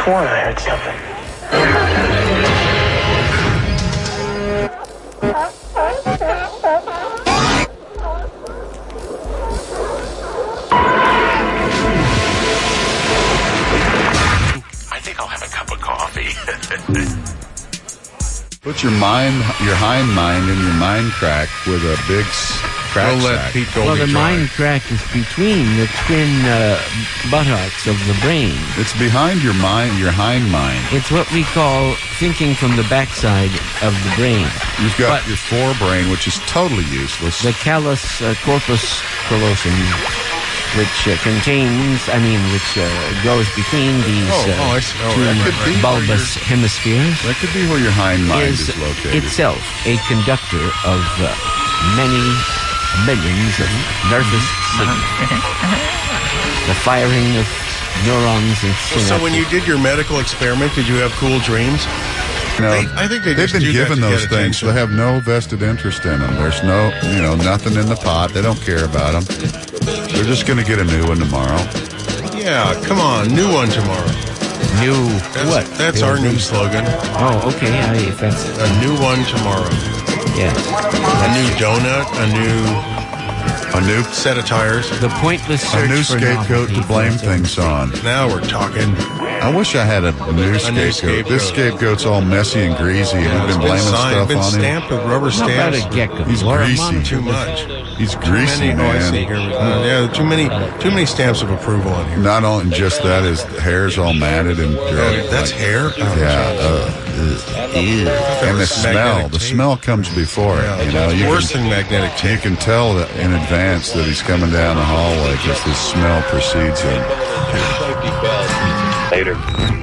sworn I heard something. I think I'll have a cup of coffee. Put your mind, your hind mind in your mind crack with a big s- crack Don't let sack. Pete Goldie Well, the try. mind crack is between the twin uh, buttocks of the brain. It's behind your mind, your hind mind. It's what we call thinking from the backside of the brain. You've got But your forebrain, which is totally useless. the callus uh, corpus callosum, which uh, contains, I mean, which uh, goes between these Oh, uh, oh, I see. Oh, two that could be where bulbous hemispheres, that could be where your hind mind is is, located. itself a conductor of uh, many millions of nervous signals. The firing of neurons and Well, synapses. so when you did your medical experiment, did you have cool dreams? No, They- I think they they've just been do that given to those get things. attention. They have no vested interest in them. There's no, you know, nothing in the pot. They don't care about them. They're just going to get a new one tomorrow. Yeah, come on, new one tomorrow. New That's, what? That's our new slogan. Oh, okay. I, if that's A new one tomorrow. yes. A new donut, a new A new set of tires. The pointless a search new for scapegoat novelty to blame for us. things on. Now we're talking. I wish I had a new new scapegoat. This scapegoat. scapegoat's all messy and greasy, and we've It's been been blaming signed, stuff been on him. stamped with rubber How about stamps. a gecko? He's Or a greasy. monitor Too with- much. He's Too greasy, many, oh, I see man. here. Uh, yeah, too many, too many stamps of approval on here. Not only just that, his hair's all matted and Oh, that's like- hair? Oh, Yeah. Uh, ew. And the was smell. magnetic The tape. smell comes before Yeah, it. You know, it's you worse can, than magnetic you tape. can tell that in advance that he's coming down the hallway because the smell precedes him. Later.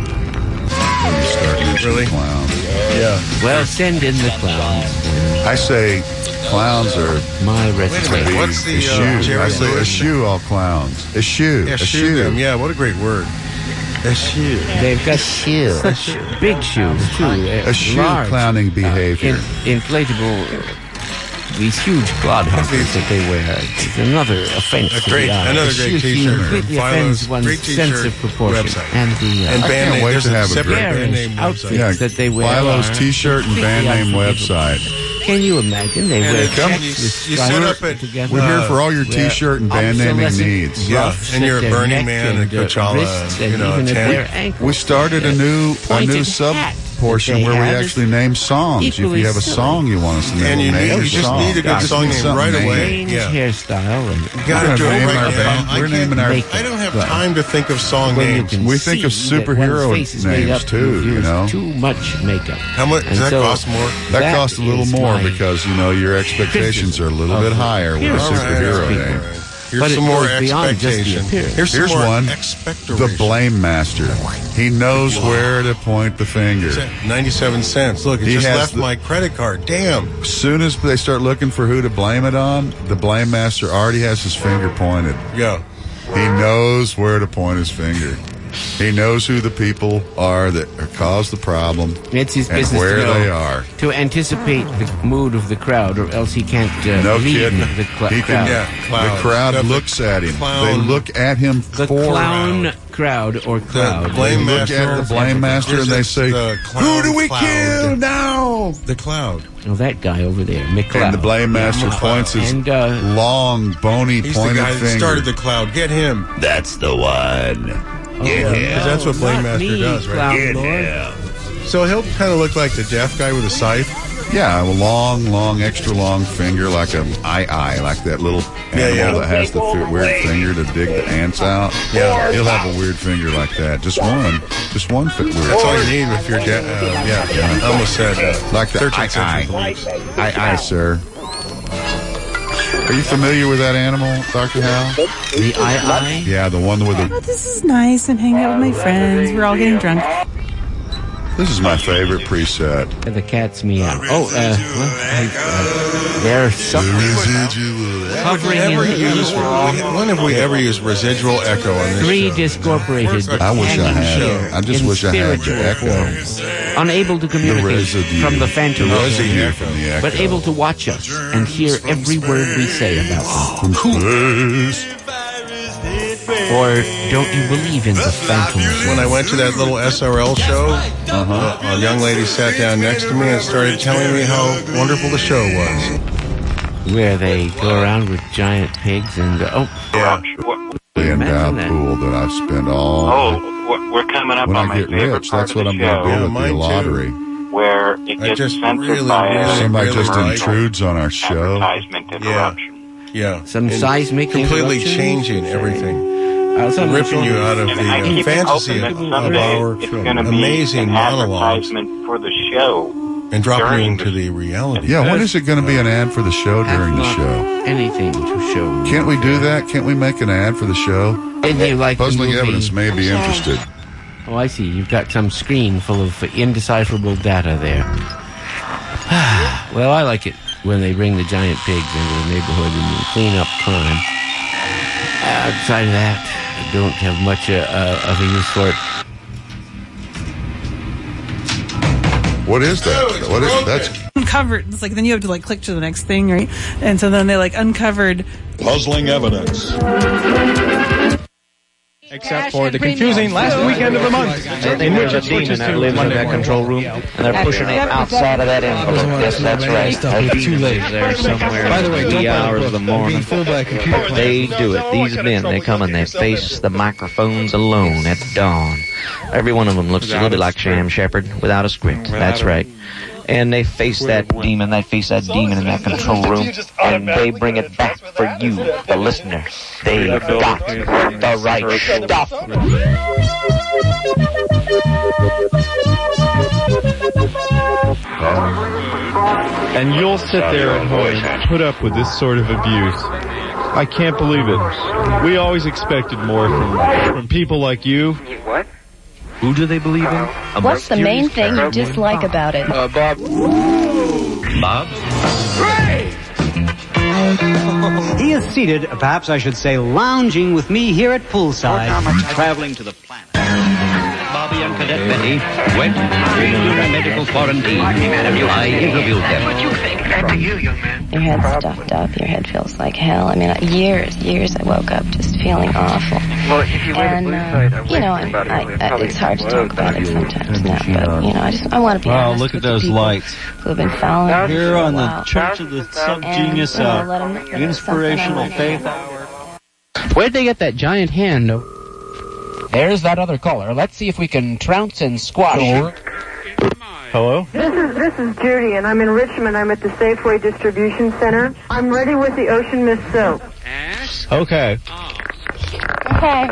When you start mentioning Really? clowns. Yeah. Well, send in the clowns. I say clowns are My Wait a recipe. minute. What's the, uh, eschew. Jerry I say Lewis? eschew all clowns. Eschew. Eschew them. Yeah, what a great word. Eschew. They've got such big shoes too. uh, Eschew large, clowning behavior. in, inflatable. uh, These huge clodhoppers that they wear. It's another offense. A to great, the eye. another great T-shirt. Completely Philo's offends one's great sense T-shirt of proportion. website. And the uh, And I band can't name. wait There's to a have a separate great- band name outfits website. Yeah, that they wear. Philo's are T-shirt and band name completely website. Can you imagine? They And wear they come- checks you- with you stripes set up at- together. We're here for all your Wear T-shirt and band naming obsolescent needs. Yeah, ruffs and at you're a their Burning neck Man and, at uh, Coachella, wrists and you know, even at tent. their ankles. We started a new a Pointed new sub hat portion that they where we have is actually name songs. If equally you have a silly. song you want us to name, And you name need- your you just song. need a good Just song need name something right named. away. Strange Yeah. hairstyle and You gotta We're do gonna it name right our now. band- I we're can't- naming our- Make I don't have Right. time to think of song when you names. can We think of see that superhero one's face is made names up too, and you used know. Too much makeup. How much does And that so cost more? That, costs a little is more my because you know your expectations are a little of bit the higher with a appearance of superhero these name. people. Here's But some it more goes beyond just the expectation. appearance. Here's some Here's more one. expectoration. The Blame Master. He knows where to point the finger. ninety-seven cents. Look, it He just has left the- my credit card. Damn. As soon as they start looking for who to blame it on, the Blame Master already has his finger pointed. Go. He knows where to point his finger. He knows who the people are that caused the problem It's his and business where to know, they are. to anticipate the mood of the crowd, or else he can't uh, No lead kidding. the cl- He crowd. can, Yeah, clown. the crowd Stuff looks like at him. clown. They look at him The for clown crowd or crowd. blame They look master. at the Blame Master and they say, The clown "Who do we cloud. kill now?" The cloud. Oh, that guy over there, McCloud. And the Blame Master Yeah, points his and, uh, long, bony, He's the pointed guy that finger. started the cloud. Get him. That's the one. Get oh, him. Because that's what Blame not Master me, does, right? Clown Get Lord. him. So he'll kind of look like the deaf guy with a scythe. Yeah, a long, long, extra long finger, like a eye eye, like that little Yeah, animal yeah. that has the fi- weird finger to dig the ants out. Yeah. He'll have a weird finger like that. Just one. Just one fi- weird. That's all you need if you're deaf. Uh, yeah, yeah. I almost said uh, Like the thirteenth eye century eye. beliefs. Aye, aye, sir. Are you familiar with that animal, Doctor Hal? The eye eye? Yeah, the one with Oh, the... this is nice. I'm hanging out with my friends. We're all getting drunk. This is my favorite preset. And the cat's meow. Oh, uh, well, I, uh, they're suffering. Hovering in Ever the use, air. when have we ever used residual echo on this Three show? discorporated, Where's- I wish I hanging had. here I just in wish I had the spiritual echo. form, unable to communicate residue. from the phantom, The of residue the from the echo. but able to watch us and hear every word we say about them. From space. Or don't you believe in the phantoms? When I went to that little S R L show, uh-huh. a, a young lady sat down next to me and started telling me how wonderful the show was. Where they go around with giant pigs and, uh, oh. Yeah. The endowed pool that I've spent all... Oh, we're coming up when on I my get favorite rich, part that's of what the I'm show. going to do Yeah, with mine the lottery. too. Where it I gets just censored really, by really, a Somebody really just like intrudes on our show. advertisement interruption. Yeah. Some And seismic completely interruption? changing everything. Uh, some ripping you out of And the I uh, keep fantasy hoping of, that of someday our it's going to be amazing an monologues advertisement for the show. and dropping during into the reality. Yeah, when is it going to be an ad for the show during the show? Anything to show. Can't we do that? Can't we make an ad for the show? Didn't you like the Puzzling movie? Evidence may be interested. Oh, I see. You've got some screen full of indecipherable data there. Well, I like it when they bring the giant pigs into the neighborhood and clean up crime. Outside of that, I don't have much uh, uh, of a use for it. What is that? What is that's Uncovered. It's like then you have to like click to the next thing, right? And so then they like uncovered Puzzling Evidence. Except for the confusing last weekend of the month. I think there's a demon that lives in that control room, and they're pushing it outside of that envelope. Yes, that's right. A demon is there somewhere in the wee hours of the morning. They do it. These men, they come and they face the microphones alone at dawn. Every one of them looks a little bit like Sham Shepherd without a script. That's right. And they face that demon, they face that demon in that control room, and they bring it back for you, the listener. They got the right stuff. And you'll sit there at home and put up with this sort of abuse. I can't believe it. We always expected more from from people like you. What? Who do they believe in? A What's the main thing you dislike about it? Uh, Bob. Bob? He is seated, perhaps I should say lounging with me here at poolside, traveling to the planet. Bobby and Cadet Betty went into medical quarantine. I interviewed them. What do you think? After you, young man. Your head's stuffed up. Your head feels like hell. I mean, years, years I woke up just feeling awful. Well, if you and, uh, you know, I, I, I, it's hard to talk about it sometimes now, but, you know, I just, I want to be Wow, honest look at with those the people lights. who have been following me Here for a on the while. Church of the Subgenius And, you know, uh, let 'em- let 'em Inspirational something I Faith like. Hour. Where'd they get that giant hand? There's that other caller. Let's see if we can trounce and squash her. Hello? This is this is Judy, and I'm in Richmond. I'm at the Safeway Distribution Center. I'm ready with the Ocean Mist soap. Okay. Okay.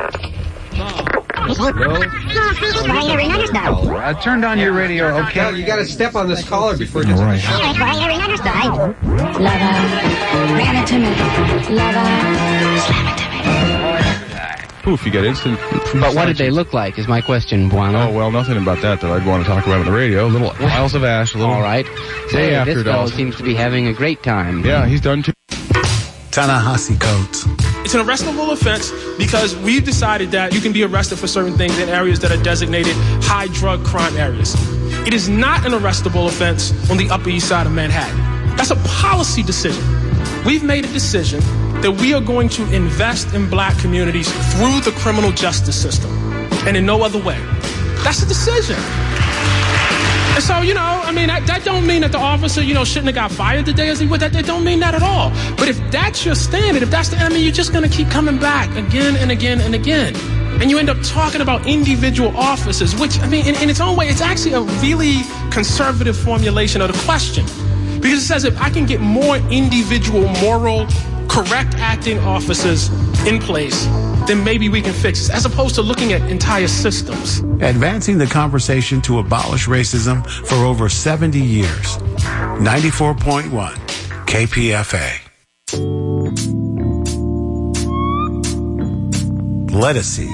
I turned on your radio, okay? You got to step on this collar before you get to the show. Lava. Bring it to me. Lava. Slam it to me. Poof, you got instant. But what did they look like is my question, Buana. Oh, well, nothing about that that I'd want to talk about on the radio. A little Isles of Ash, a little... All right. Day Say, after this fellow Dawson. seems to be having a great time. Yeah, he's done too. Ta-Nehisi Coates. It's an arrestable offense because we've decided that you can be arrested for certain things in areas that are designated high drug crime areas. It is not an arrestable offense on the Upper East Side of Manhattan. That's a policy decision. We've made a decision that we are going to invest in black communities through the criminal justice system and in no other way. That's a decision. And so, you know, I mean, that, that don't mean that the officer, you know, shouldn't have got fired the day as he would. That, that don't mean that at all. But if that's your standard, if that's the, I mean, you're just going to keep coming back again and again and again. And you end up talking about individual officers, which, I mean, in, in its own way, it's actually a really conservative formulation of the question. Because it says if I can get more individual, moral, correct acting officers in place, then maybe we can fix this, as opposed to looking at entire systems. Advancing the conversation to abolish racism for over seventy years. ninety-four point one K P F A. Legacy.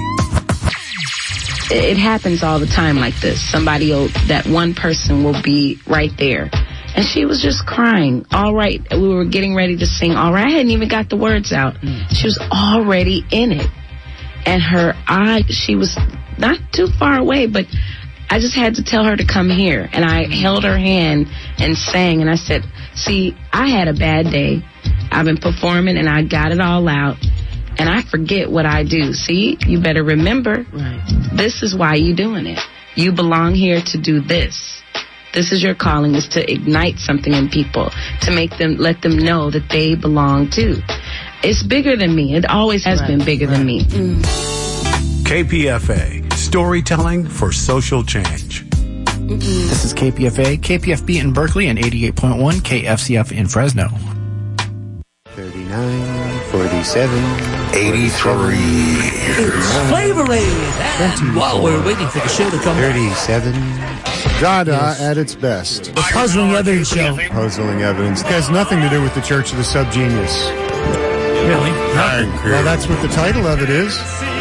It happens all the time like this. Somebody will, that one person will be right there. And she was just crying. All right. We were getting ready to sing. All right. I hadn't even got the words out. She was already in it. And her eye, she was not too far away, but I just had to tell her to come here. And I held her hand and sang. And I said, see, I had a bad day. I've been performing and I got it all out. and I forget what I do. See, you better remember, right. This is why you're doing it. You belong here to do this. This is your calling, is to ignite something in people, to make them, let them know that they belong too. It's bigger than me. It always has right. been bigger right. than me. Mm. K P F A, storytelling for social change. Mm-mm. This is K P F A, K P F B in Berkeley and eighty-eight point one K F C F in Fresno. thirty-nine, forty-seven, eighty-three. It's Flavor Aid. And while we're waiting for the show to come thirty-seven. Dada yes. at its best. The Puzzling Evidence Show. Puzzling Evidence. It has nothing to do with the Church of the Subgenius. Really? Well, that's what the title of it is.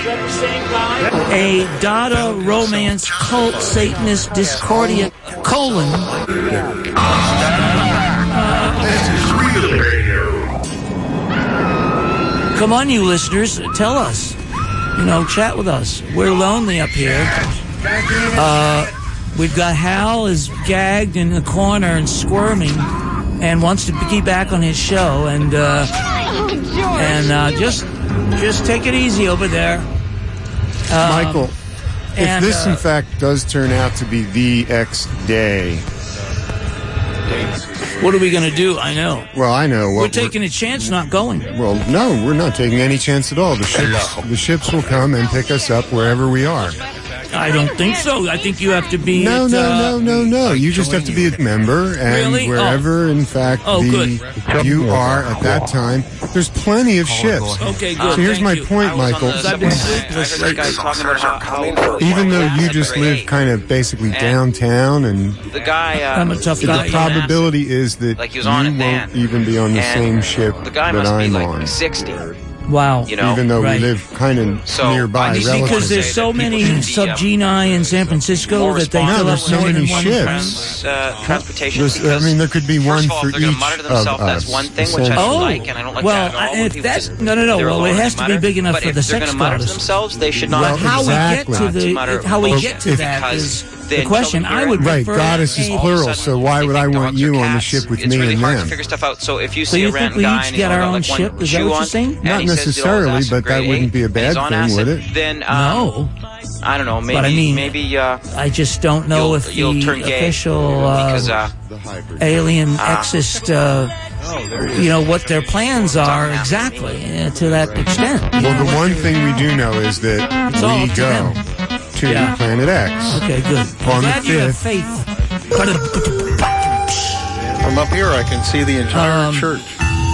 A Dada romance cult Satanist discordia colon. This is real radio. Come on, you listeners, tell us. You know, chat with us. We're lonely up here. Uh, we've got Hal is gagged in the corner and squirming, and wants to get back on his show. And uh, and uh, just just take it easy over there. Um, Michael, if and, this uh, in fact does turn out to be the X day, what are we going to do? I know. Well, I know. What we're taking we're, a chance not going. Well, no, we're not taking any chance at all. The ships, the ships will come and pick us up wherever we are. I don't think so. I think you have to be. No, at, no, uh, no, no, no. You just have to be a member, and really? wherever, oh. in fact, oh, the, you are at that time, there's plenty of ships. Okay, good. So here's Thank my you. point, Michael. I've been sleepless lately. Even though you just live kind of basically downtown, and the guy, uh, I'm a tough guy. The probability is that like he was on you won't even be on the same ship the guy that must I'm be like on. sixty. Wow. You know, even though right. we live kind of so, nearby, because there's so many subgenii in San Francisco that they no, fill up there's so more many uh, than ships. one uh, transportation. I mean, there could be one all, for they're each gonna mutter to themselves, of us. That's one thing which I don't oh, like, and I don't like well, that at all. Well, if that's no, no, no. Well, it has to be big enough but for if the they're sex gonna mutter to goddess. themselves, they should not. Well, how exactly. we get to the how we well, get to if, that is the question. I would right. prefer Goddess is plural, so why would I want you on the ship with it's me really and hard them? to figure stuff out. So if you so see you a think random we guy each and get our own like ship? one Is that shoe what you're on, saying? Not necessarily, but that wouldn't be a bad thing, would it? Then no. I don't know. Maybe but I mean, maybe uh, I just don't know you'll, if you'll the turn gay official uh, because, uh, alien uh, exist, uh, you know, what their plans are exactly uh, to that extent. Well, the one thing we do know is that it's we go to yeah. Planet X. Okay, good. On Glad the you have fifth. faith. From up here, I can see the entire Um, church.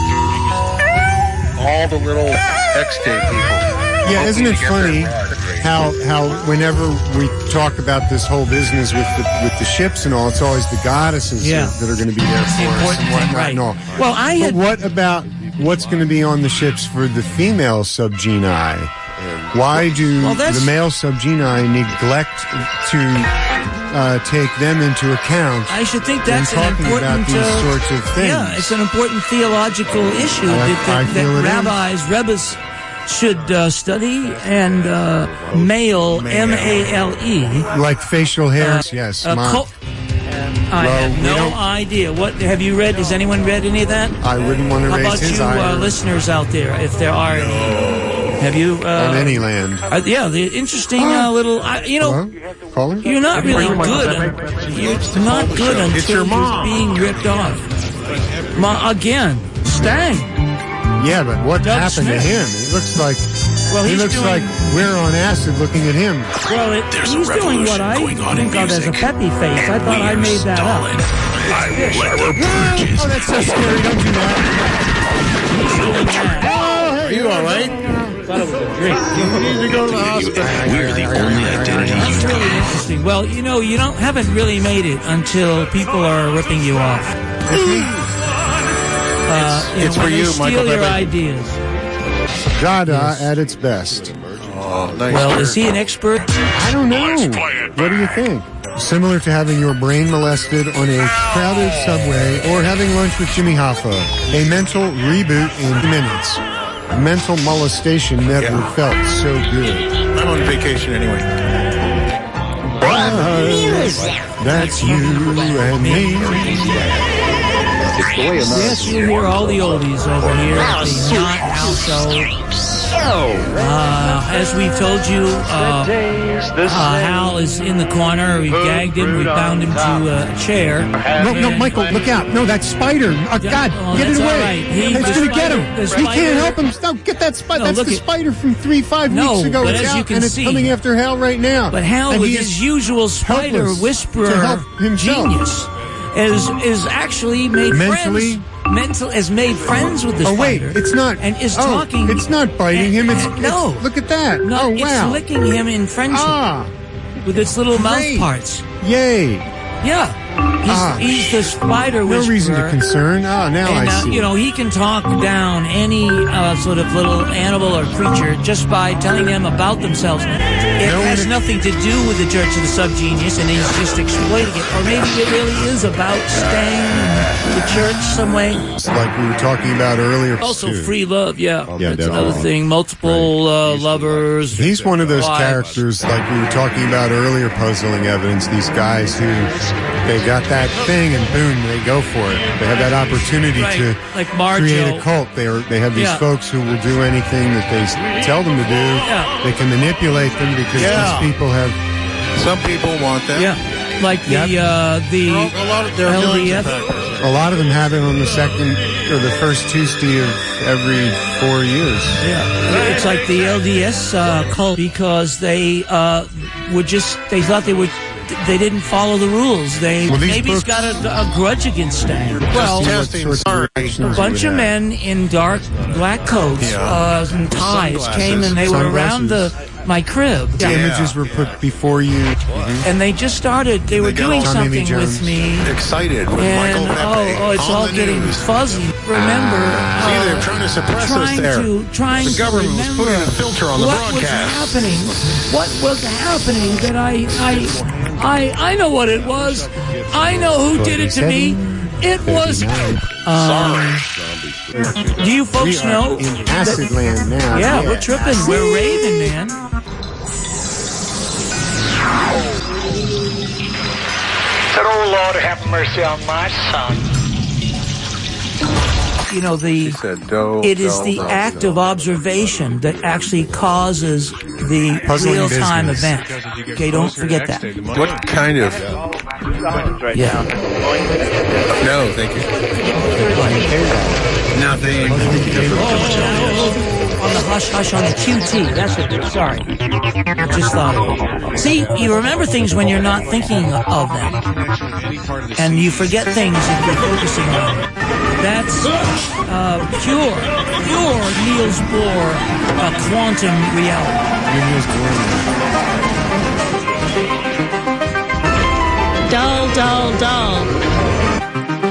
All the little X-Day people. Yeah, isn't it funny how how whenever we talk about this whole business with the with the ships and all, it's always the goddesses yeah. that, that are going to be there for us and whatnot right. and all. Well, I but had. What about what's going to be on the ships for the female subgenii? Why do well, the male subgenii neglect to uh, take them into account? I should think that's when an talking important about these uh, sorts of things. Yeah, it's an important theological issue I, that, that, I feel that it rabbis, rebbes should uh, study, and uh, male, M A L E. Like facial hairs, uh, yes. Uh, my, co- I well, have no idea. What have you read? Has anyone read any of that? I wouldn't want to How raise about his you, eye. uh, listeners out there, if there are any? Have you uh, on any land? Uh, yeah, the interesting uh, little. Uh, you know, Hello? Caller? you're not really good. Un- you're not good until It's your mom. you're being ripped off. Ma- again, Stang. Yeah, but what Doug happened Smith. to him? He looks like Well, he he's looks doing, like we're on acid looking at him. Well, it, There's he's a doing what revolution I going on think in of as a music. peppy face. I thought We I are made that stalling. up. I weather purchase. Oh, that's so scary! Don't do that. He's doing that. Are you all right? I thought it was a drink. You need to go to the hospital. We're the only identity That's you really have. interesting. Well, you know, you don't haven't really made it until people are ripping you off. Uh, you It's know, for when you, they steal Michael your Bebek. ideas. Dada at its best. Oh, nice. Well, is he an expert? I don't know. What do you think? Similar to having your brain molested on a crowded subway or having lunch with Jimmy Hoffa. A mental reboot in minutes. Mental molestation never Yeah. felt so good. I'm on vacation anyway. That's you and me. Yes, you hear all the oldies over here at the Not Alto Uh, as we've told you, uh, uh, Hal is in the corner. We've gagged him. We bound him to a chair. No, no, Michael, look out. No, that spider. Oh, God, oh, get it that's all away. right. He- It's the going to get spider- him. the He spider- can't help him. No, get that spider. No, That's look the at- spider from three, five No, weeks ago. but It's as you out, can and it's see- coming after Hal right now. But Hal, And with he his is usual spider helpless whisperer to help himself. genius, is is actually made Mentally- friends. Mental has made friends with the Oh, wait, spider. it's not. and is oh, talking. It's not biting him. It's, no. it's. Look at that. No, oh, wow. it's licking him in friendship Ah. with its little Great. mouth parts. Yay. Yeah, he's, Ah. he's the spider No whisperer. reason to concern. Oh, now and, I uh, see. you know, he can talk down any uh, sort of little animal or creature just by telling them about themselves. It No has one- nothing to do with the Church of the Subgenius, and he's just exploiting it. Or maybe it really is about staying in the church some way. It's like we were talking about earlier. Also, too. free love, yeah. Yeah, That's another definitely. thing. Multiple uh, lovers. He's one of those wives. characters, like we were talking about earlier, puzzling evidence. These guys who they got that thing and boom, they go for it. They have that opportunity Right, to like Marjo. create a cult. They are they have these Yeah. folks who will do anything that they s- tell them to do. Yeah. They can manipulate them because Yeah. these people have. Some people want that. Yeah, like the Yep. uh, the A lot of there are L D millions F. of factors. A lot of them have it on the second or the first Tuesday of every four years. Yeah, it's like the L D S uh, cult because they uh, would just they thought they would they didn't follow the rules. They Well, these maybe he's books- got a, a grudge against Stan. Well, Just testing. Sorry. a bunch of men in dark black coats Yeah. uh, and ties Sunglasses. came and they were around the my crib. The images were put before you. And they just started. They were got doing all- Tommy Lee something Jones. with me. Excited with And Michael oh, Pepe oh, it's on all the getting news. fuzzy. Remember, uh, See, they're trying to suppress us trying there. to trying The government to was remember putting a filter on the what broadcast. was happening. What was happening that I I I I know what it was. I know who did it to me. It was. Um, do you folks We are know? in acid land now. Yeah, we're tripping. We're raving, man. Said, oh Lord, have mercy on my son. You know, the said, "Do, it is do, the do, act do." of observation that actually causes the Puzzling real-time business. event. Okay, don't forget that. What kind of? Yeah. No, thank you. Nothing. On the hush hush on the Q T. That's what it is. Sorry. I just thought of it. See, you remember things when you're not thinking of them. And you forget things if you're focusing on them. That's uh, pure, pure Niels Bohr uh, quantum reality. Dull, dull, dull.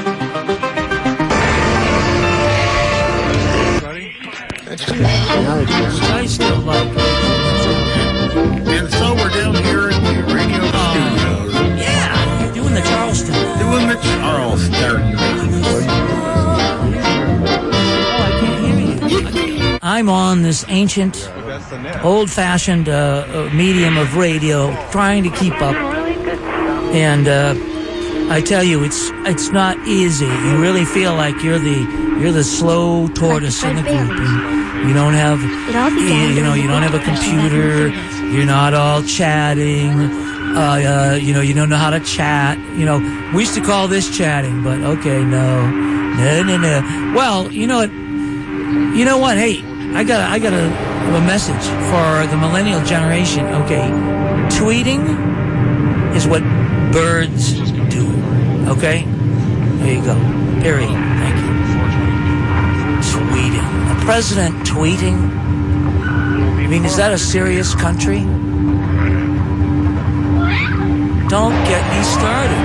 I still like it. And so we're down here in the radio studios Yeah, you're doing the Charleston. doing the Charleston. Oh, I can't hear you. I'm on this ancient, old-fashioned uh, uh, medium of radio, trying to keep up. And uh, I tell you, it's it's not easy. You really feel like you're the you're the slow tortoise in the group. And you don't have you, you know you don't have a computer. You're not all chatting. Uh, uh, you know you don't know how to chat. You know we used to call this chatting, but okay, no, no, no, no. Well, you know what? You know what? Hey, I got I got a, a message for the millennial generation. Okay, tweeting is what birds do. Okay, there you go. Period. Thank you. Tweeting. A president tweeting. I mean, is that a serious country? Don't get me started.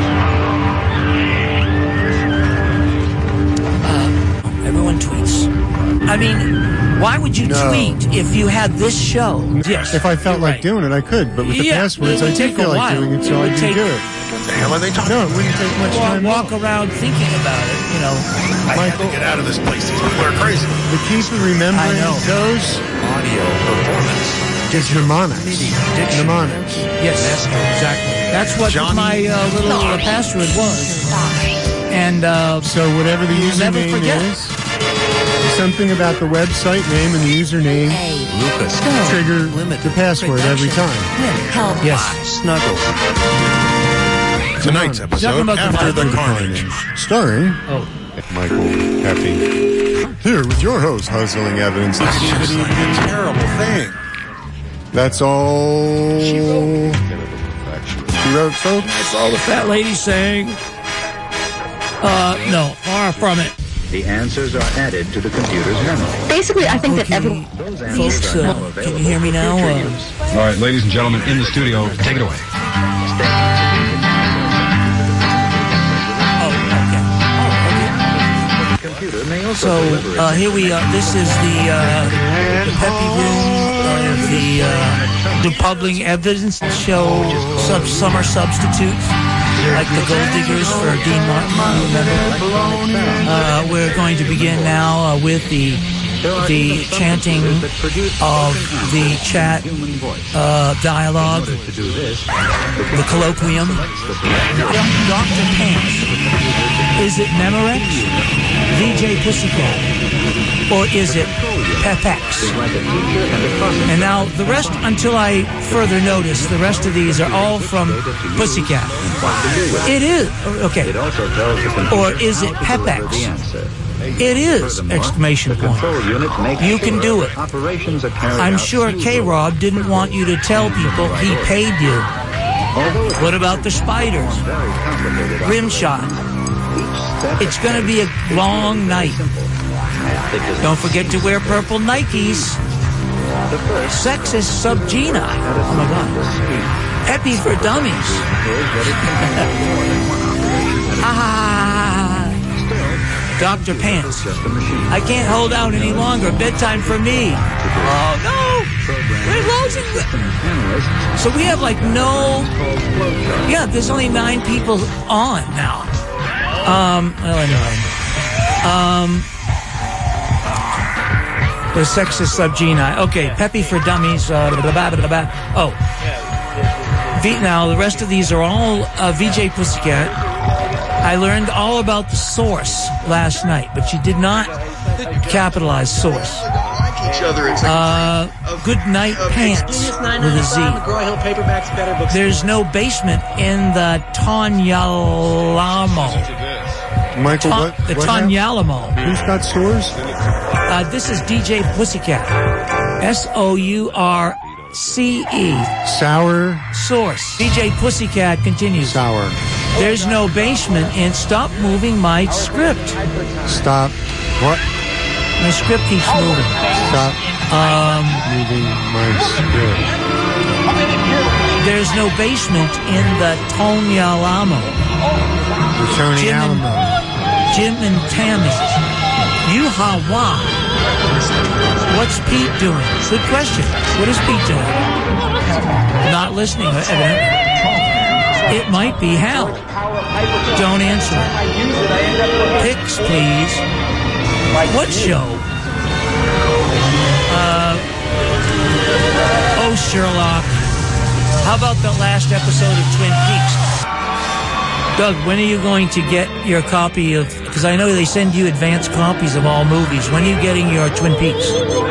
Uh, everyone tweets. I mean, why would you No. tweet if you had this show? Yes. If I felt like doing it, I could. But with the Yeah, passwords, it I would do take a feel like while. doing it, so It I would do take- do it. What the hell are they talking No, it wouldn't take much Walk, time. walk around thinking about it, you know. Michael, Get out of this place. These people are crazy. the key to remembering I know. those Audio performance. is mnemonics. Mnemonics. Yes, exactly. That's what Johnny- my uh, little uh, password was. And uh, So whatever the You'll never username forget. is, is something about the website name and the username Lucas. trigger the password every time. Help. Yes. Snuggle. Tonight's Talking episode, about the After the Bible. Carnage. Starring Oh. Michael Pepe. Here with your host, Puzzling Evidence. It's just like a terrible thing. That's all she wrote. She wrote, folks. That's all the fat lady saying. Uh, no, far from it. The answers are added to the computer's memory. Basically, I think that every Folks, uh, can you hear me now? Uh, All right, ladies and gentlemen, in the studio, take it away. So uh, here we are. This is the, uh, the peppy room of the uh, the Public Evidence Show sub summer substitutes, like the Gold Diggers for Dean Martin. Remember? Uh, we're going to begin now uh, with the the chanting of the chat uh, dialogue, the colloquium. Doctor Pants, is it Memorex, V J Pussycat, or is it Pepex? And now the rest, until I further notice, the rest of these are all from Pussycat. It is, okay. Or is it Pepex? It is! Exclamation point. You can do it. I'm sure K-Rob didn't want you to tell people he paid you. What about the spiders? Rimshot. It's going to be a long night. Don't forget to wear purple Nikes. Sexist subgeni. Oh my God. Peppy for dummies. Ah. Doctor Pants. I can't hold out any longer. Bedtime for me. Oh no! We're losing. So we have like no. Yeah, there's only nine people on now. Um. Well, anyway. Um. The sexist subgeni. Okay, Peppy for dummies. Uh, blah, blah, blah, blah. Oh. V, now the rest of these are all uh, V J Pussycat. I learned all about the source last night, but she did not capitalize source. Uh, good night pants with a Z. There's no basement in the Tonyalamo. Michael, Ta- what? The what Tonyalamo. Who's got stores? Uh, this is D J Pussycat. S O U R C E. Sour. Source. D J Pussycat continues. Sour. There's no basement in Stop Moving My Script. Stop. What? My script keeps moving. Stop um, moving my script. There's no basement in the Tonyalamo. The Tony Jim Alamo. And, Jim and Tammy. Yuhawa. What's Pete doing? Good question. What is Pete doing? Not listening, evidently. It might be Hal. Don't answer it. Pics, please. What show? Uh, oh, Sherlock. How about the last episode of Twin Peaks? Doug, when are you going to get your copy of... Because I know they send you advanced copies of all movies. When are you getting your Twin Peaks?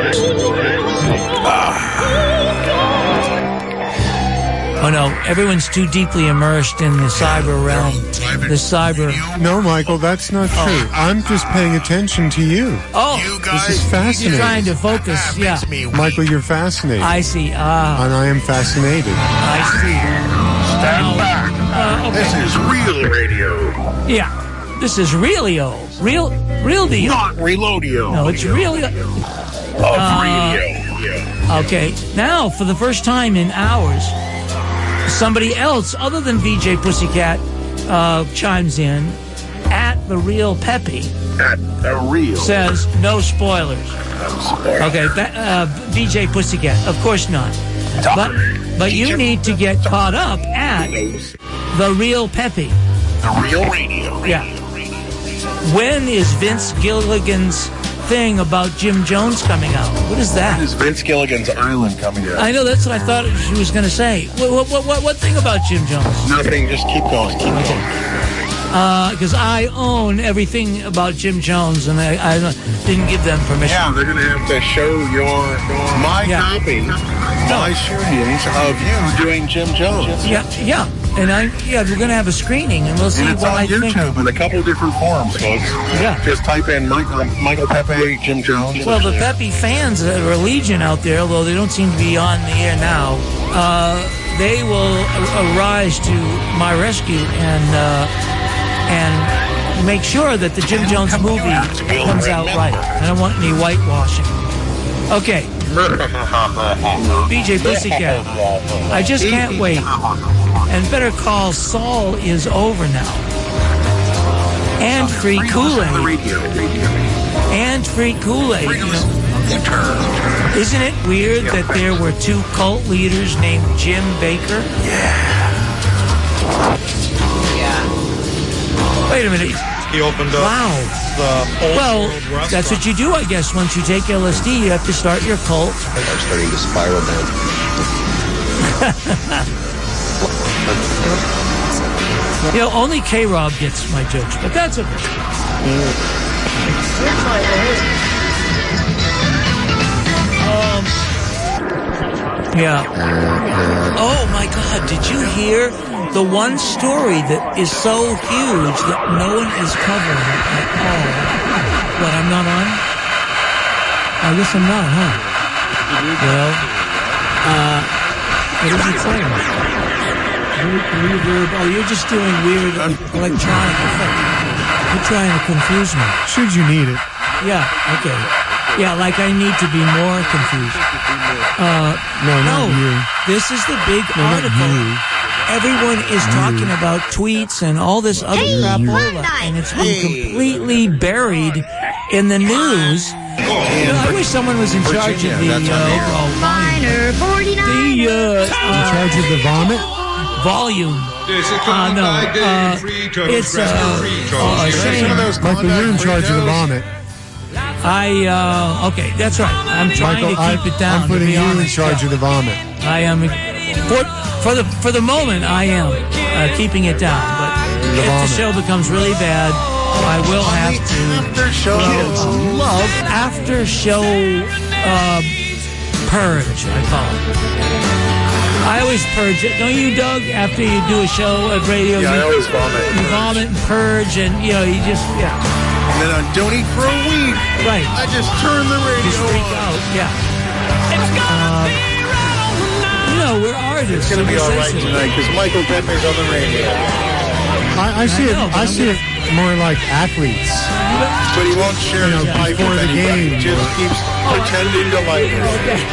Oh, no. Everyone's too deeply immersed in the cyber realm. The cyber... No, Michael, that's not true. Oh. I'm just paying attention to you. Oh. This is fascinating. You're trying to focus, yeah. Michael, you're fascinating. I see. Ah. And I am fascinated. I see. Stand back. Uh, okay. This is real radio. Yeah. This is Realio. Real, real deal. Not Reloadio. No, it's Realio. Of Uh, radio. Yeah. Okay. Now, for the first time in hours, somebody else other than V J Pussycat uh, chimes in at the real Peppy. At the real. Says no spoilers. Okay, that, uh, V J Pussycat. Of course not. But but you need to get caught up at the real Peppy. The real radio. Yeah. When is Vince Gilligan's thing about Jim Jones coming out? What is that? Is Vince Gilligan's Island coming out? I know, that's what I thought she was going to say. What, what, what, what thing about Jim Jones? Nothing, just keep going, keep going. Because uh, I own everything about Jim Jones, and I, I didn't give them permission. Yeah, they're going to have to show your, your my Yeah. copy, my shootings of you doing Jim Jones. Yeah, yeah. And I, yeah, we're going to have a screening, and we'll see And it's what on I YouTube think. in a couple different forms, folks. Yeah. Just type in Michael, Michael Pepe, Jim Jones. Well, the Pepe fans that are legion out there, although they don't seem to be on the air now, uh, they will arise to my rescue and uh, and make sure that the Jim Jones movie comes out right. I don't want any whitewashing. Okay. B J Pussycat. I just can't wait. And Better Call Saul is over now. And free Kool-Aid. And free Kool-Aid. You know. Isn't it weird that there were two cult leaders named Jim Baker? Yeah. Wait a minute. He opened up wow. the old Well, world restaurant. that's what you do, I guess. Once you take L S D, you have to start your cult. I'm starting to spiral down. You know, only K-Rob gets my jokes, but that's okay. Um, yeah. Oh, my God. Did you hear the one story that is so huge that no one is covering at all? What, I'm not on? I guess I'm not, huh? Well, uh, what is he saying? Reverb. Oh, you're just doing weird electronic effects. You're trying to confuse me. Should you need it? Yeah, okay. Yeah, like I need to be more confused. Uh, no, not no, you. This is the big no, article. Everyone is you. talking about tweets and all this other Hey, crapola, and it's been hey. completely buried in the news. You know, I wish someone was in charge Virginia, of the that's uh, overall volume. The uh, In charge of the vomit? volume. Uh, no, uh, it's uh, uh, a shame. Michael, you're in charge of the vomit. I, uh, okay, that's right. I'm trying Michael, to keep I, it down. I'm putting to be you in honest. charge Yeah. of the vomit. I am, for, for the for the moment, I am uh, keeping it down. But The if vomit. the show becomes really bad, I will have to After show. Kids love after show uh, purge, I call it. I always purge it. Don't you, Doug? After you do a show at radio, Yeah, you, I always vomit. you vomit and purge, and you know, you just yeah. And then I don't eat for a week. Right. I just turn the radio Just freak on. out. Yeah. Uh, you know, we're artists. It's going to be so all we're right sensitive. tonight because Michael Pepe's on the radio. I, I see I know, it. but I I'm see it more like athletes. But he won't share You know, his pipe before with the anybody. game. He just keeps pretending to like it.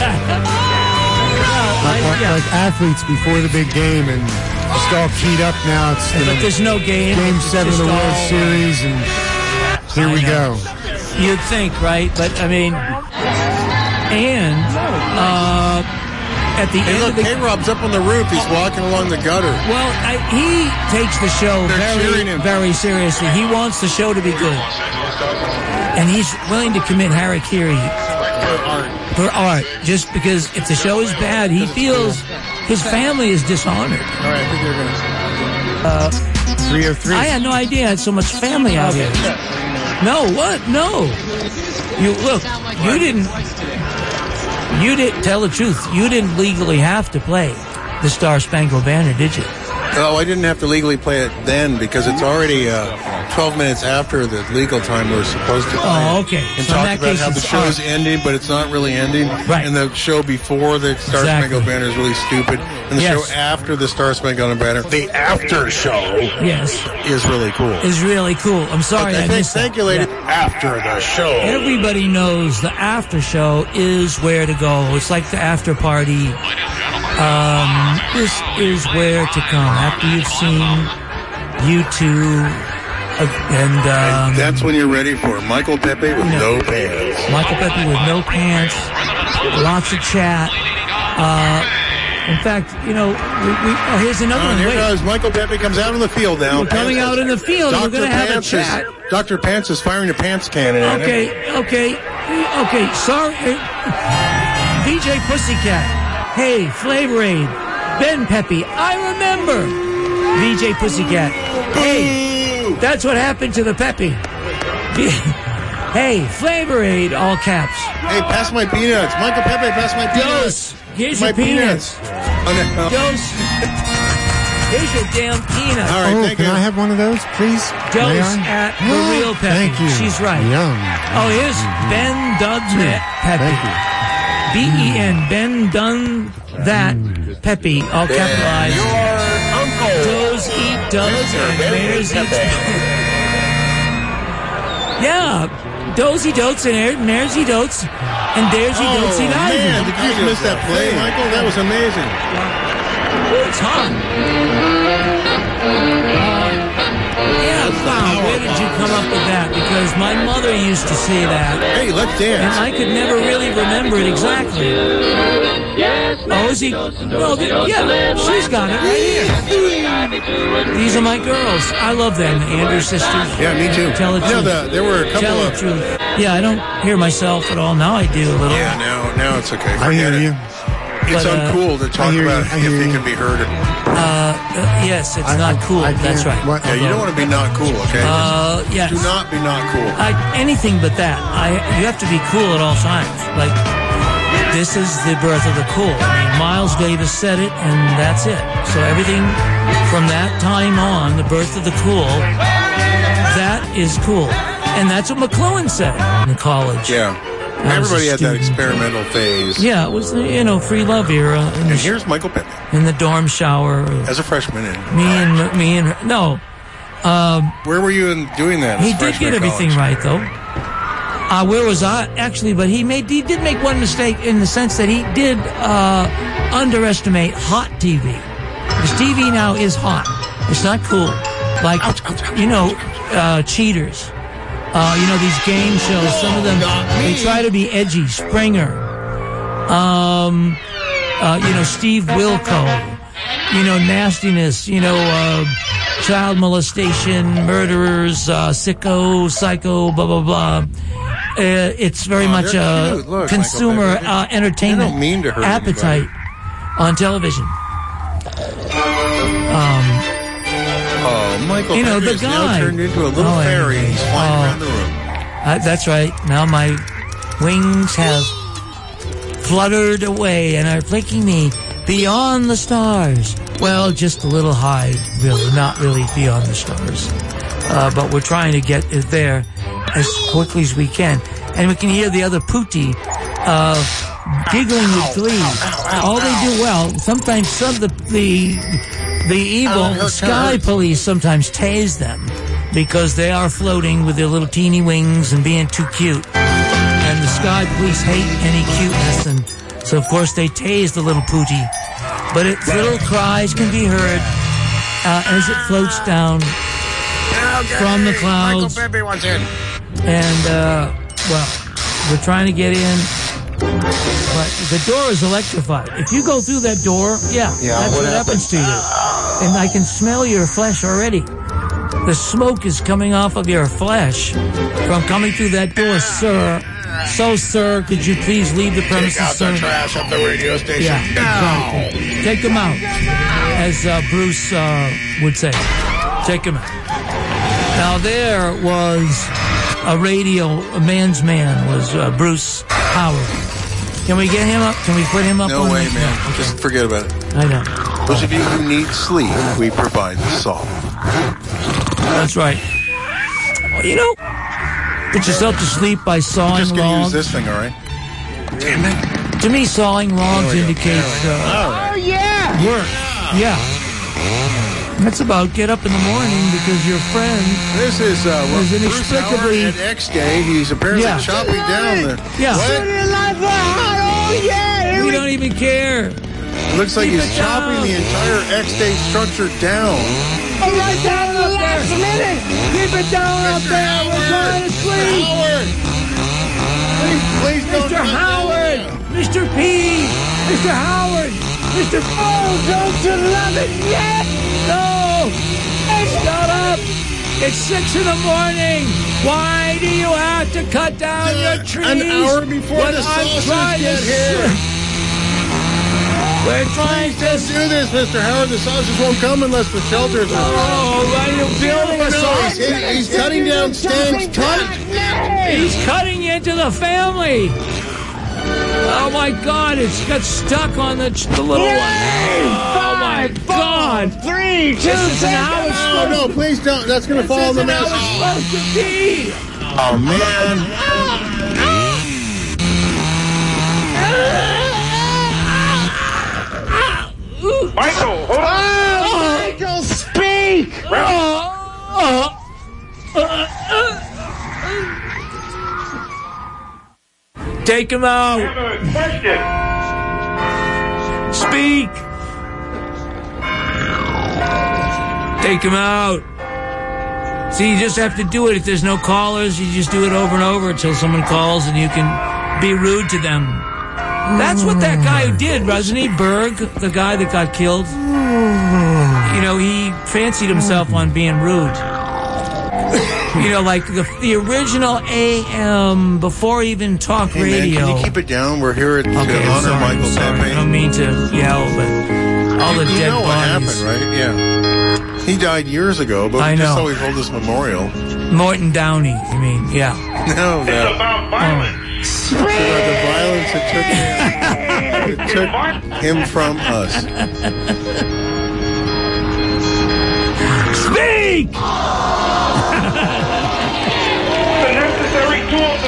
Like, like, yeah. like athletes before the big game, and just all keyed up now. It's you But know, there's no game. game It's seven of just the World all- Series, and here I we know. go. You'd think, right? But I mean, and uh, at the Hey, end look, of the K-Rob's up on the roof. He's walking along the gutter. well, I, he takes the show They're cheering very, him. very seriously. He wants the show to be good, and he's willing to commit harakiri for art. Just because if the show is bad, he feels his family is dishonored. All right, I think you're going to... Uh, Three oh three. I had no idea I had so much family out here. No, what? No. You look. You didn't. You didn't tell the truth. You didn't legally have to play the Star Spangled Banner, did you? Oh, I didn't have to legally play it then because it's already uh, twelve minutes after the legal time we were supposed to play Oh, it. okay. And So in talked that about case, how the it's show's art. ending, but it's not really ending. Right. And the show before the Star Exactly. Spangled Banner is really stupid. And the Yes. show after the Star Spangled Banner, the after show, Yes. is really cool. Is really cool. I'm sorry Okay, I thank, missed thank that. you, lady. Yeah. After the show. Everybody knows the after show is where to go. It's like the after party. Um, this is where to come after you've seen U two uh, and um, And that's when you're ready for Michael Pepe with No. no pants. Michael Pepe with no pants, lots of chat. Uh, in fact, you know, we, we, oh, here's another Oh, one. here Wait. goes Michael Pepe comes out on the field now. We're coming out in the field. and We're going to have a Pants chat. Is, Doctor Pants is firing a pants cannon at him. Okay, okay, okay. Sorry, uh, V J Pussycat. Hey, Flavor Aid. Ben Pepe. I remember. V J Pussycat. Hey, That's what happened to the Peppy. Hey, Flavor Aid, all caps. Hey, pass my peanuts. Michael Pepe, pass my peanuts. Dose, here's my your peanuts. peanuts. Dose, here's your damn peanuts. All right, oh, thank can you. I have one of those, please? Dose May I? at the real Peppy. Thank you. She's right. Yum. Oh, here's Ben Duds Peppy. Thank you. B E N, Ben Dun That Peppy, all capitalized. Does eat does and bears eat. Yeah, dozy dotes and air, mares eat oats, and bears eat Oh, dotes eat man, ivy. did you just miss that play, Michael? That was amazing. Ooh, it's hot. Yeah, wow, where did you come up with that? Because my mother used to say that. Hey, let's dance. And I could never really remember it exactly. Oh, is he? No, the, yeah, she's got it right here. These are my girls. I love them, the Andrews sisters. Yeah, me too. Tell the You know, truth. the, there were a couple Tell of... the truth. Yeah, I don't hear myself at all. Now I do a little. Yeah, now, now it's okay. I hear Forget it. you. It's But, uh, uncool to talk hear about you, I if hear he you. can be heard. Uh, uh, yes, it's I- not I- cool. I That's can't- right. what- Yeah, you don't want to be not cool, okay? Uh, yes. Do not be not cool. I, anything but that. I, you have to be cool at all times. Like, this is the birth of the cool. I mean, Miles Davis said it, and that's it. So everything from that time on, the birth of the cool, that is cool. And that's what McLuhan said in college. Yeah. I was a Everybody had that student. experimental phase. Yeah, it was the, you know, free love era. In And the, here's Michael Pepe in the dorm shower. as a freshman. In, Me and, me and her. No. Um, Where were you in doing that? as He a did freshman get in everything college? right, though. Uh, where was I? Actually, but he made he did make one mistake in the sense that he did uh, underestimate hot T V. Because T V now is hot. It's not cool. Like, you know, uh, cheaters. Uh, you know, these game shows, some of them, they try to be edgy. Springer. Um, uh, you know, Steve Wilco. You know, nastiness. You know, uh, child molestation, murderers, uh, sicko, psycho, blah, blah, blah. Uh, it's very Oh, much they're a cute. Look, consumer Michael Pepe, uh, they- entertainment they don't mean to hurt appetite on television. Um, Oh, Michael you know, Pepe the is now guy. turned into a little Oh, fairy. and He's flying oh. around the room. Uh, that's right. Now my wings have fluttered away and are taking me beyond the stars. Well, just a little high, really, not really beyond the stars. Uh, but we're trying to get it there as quickly as we can. And we can hear the other Pootie uh, giggling with glee. All they do well, sometimes some of the, the, the evil sky police sometimes tase them because they are floating with their little teeny wings and being too cute. And the sky police hate any cuteness, and so of course they tase the little Pootie. But its little cries can be heard uh, as it floats down from the clouds. Michael Pepe wants in. And, uh, well, we're trying to get in. But the door is electrified. If you go through that door, yeah, Yeah, that's what what happens to you. And I can smell your flesh already. The smoke is coming off of your flesh from coming through that door, sir. So, sir, could you please leave the premises, Take out sir? the trash up the radio station. Yeah, Now. exactly. Take them out, as uh, Bruce uh, would say. Take them out. Now, there was a radio, a man's man was uh, Bruce Howard. Can we get him up? Can we put him up? No on way, the, man. No, okay. Just forget about it. I know. Those of you who need sleep, we provide the salt. That's right. Well, you know, put yourself to sleep by I'm sawing just going to use logs. this thing, all right? Damn it. To me, sawing logs There we go. indicates There we go. uh, All right. oh yeah work. Yeah. That's about get up in the morning because your friend This is uh, is Bruce inexplicably Howard at X Day. He's apparently Yeah. chopping down the. Yeah. What? Oh yeah. We don't even care. It looks like Keep he's it chopping down. the entire X Day structure down. Oh, right down up there. Minute. Keep it down up there. We're trying to sleep. Howard! Please, please don't. Mister Howard! Mister P! Mister Howard! Mister Oh, don't you love it? Yes! No! Shut up! It's six in the morning! Why do you have to cut down your trees? An hour before when the I'm sausage trying get to here. sleep? We're trying to do this, Mister Howard. The sausage won't come unless the shelters are. Oh, are you building a sausage? He's, he's cutting down Stan's tent. He's cutting into the family. Oh my God! It's got stuck on the, the little one. Oh my God! Three, two, this isn't how it's No, no, please don't. That's going to fall in the mess. This isn't how it's supposed to be. Oh man! Michael, hold on. Oh, Michael, speak. Oh, oh, uh, uh. Take him out. I have a question. Speak. Take him out. See, you just have to do it. If there's no callers, you just do it over and over until someone calls and you can be rude to them. That's what that guy who did, wasn't he? Berg, the guy that got killed. You know, he fancied himself on being rude. You know, like the the original A M before even talk Hey, radio. man, can you keep it down? We're here to Okay, I'm honor sorry, Michael I'm sorry. Pepe. I don't mean to yell, but all you, the you dead know what bodies. happened, right? Yeah. He died years ago, but I we just know. always hold this memorial. Morton Downey, you mean? Yeah. No, It's that. about violence. About the violence that took him, it took him from us. Speak! The necessary tool of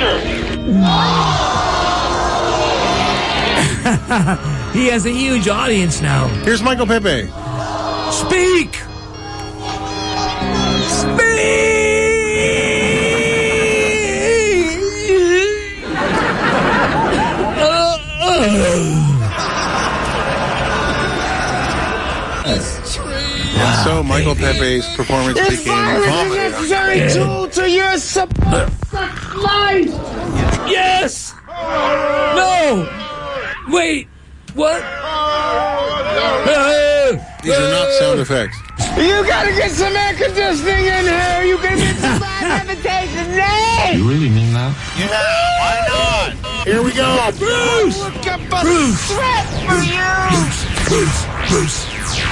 the future. He has a huge audience now. Here's Michael Pepe. Speak! Speak! Uh, And so Michael Pepe's performance became vomited. necessary tool to your life. Yes! No! Wait! What? These are not sound effects. You gotta get some air conditioning in here. You can get some levitation. Hey! You really mean that? Yeah, why not? Here we go. Bruce! Look up a Bruce! threat for you. Bruce! Bruce!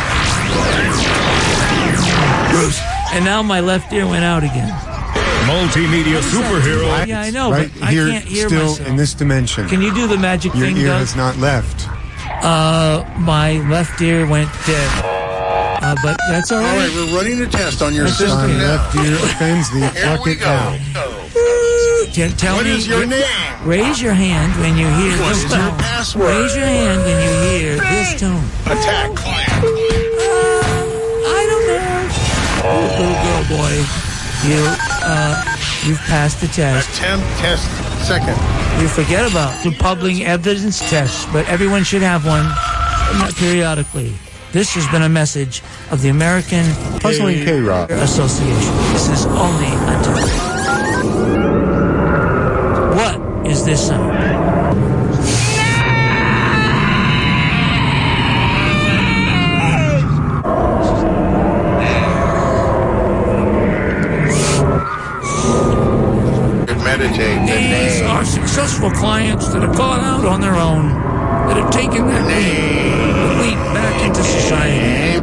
Bruce! And now my left ear went out again. Multimedia superhero. Yeah, I know, Right but here, I can't hear still myself. in this dimension. Can you do the magic Your thing, ear Doug? has not left. Uh, my left ear went dead. Uh, but that's all All right. right, we're running a test on your That's system okay. now. Left ear offends thee. Here Pluck we it go. out. Tell, tell What me, is your name? raise your hand when you hear What this is tone. your password? Raise your hand when you hear this tone. Attack client. Uh, I don't know. Oh, little girl, boy, you uh, you've passed the test. Attempt test second. You forget about the public evidence test, but everyone should have one uh, periodically. This has been a message of the American Puzzling K-Rock. Association. This is only a test. What is this sound? Meditate. The These name. are successful clients that have gone out on their own, that have taken that leap, leap back into society.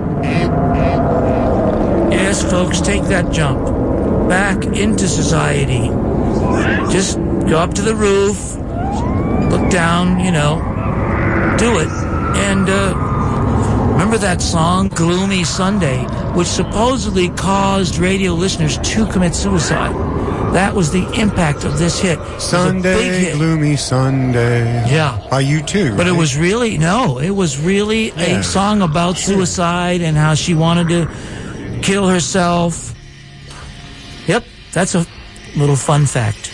Yes, folks, take that jump back into society. Just go up to the roof, look down, you know, do it. And uh, remember that song, Gloomy Sunday, which supposedly caused radio listeners to commit suicide. That was the impact of this hit. It was a big Sunday, hit. gloomy Sunday. Yeah. By you too. But it right? was really, no, it was really Yeah. a song about suicide and how she wanted to kill herself. Yep, that's a little fun fact.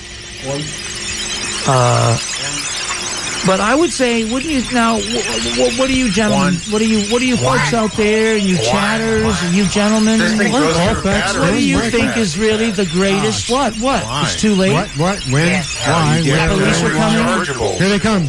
Uh, but I would say, wouldn't you, now, w- w- what do you gentlemen, what do you, what do you folks out there, and you chatters, and you gentlemen, This thing what, goes all through facts, batteries. what do you Right think back. is really the greatest, what, what? Why? It's too late? What? What? When? Why? you get Where? police Where? are coming? Chargeable. Here they come.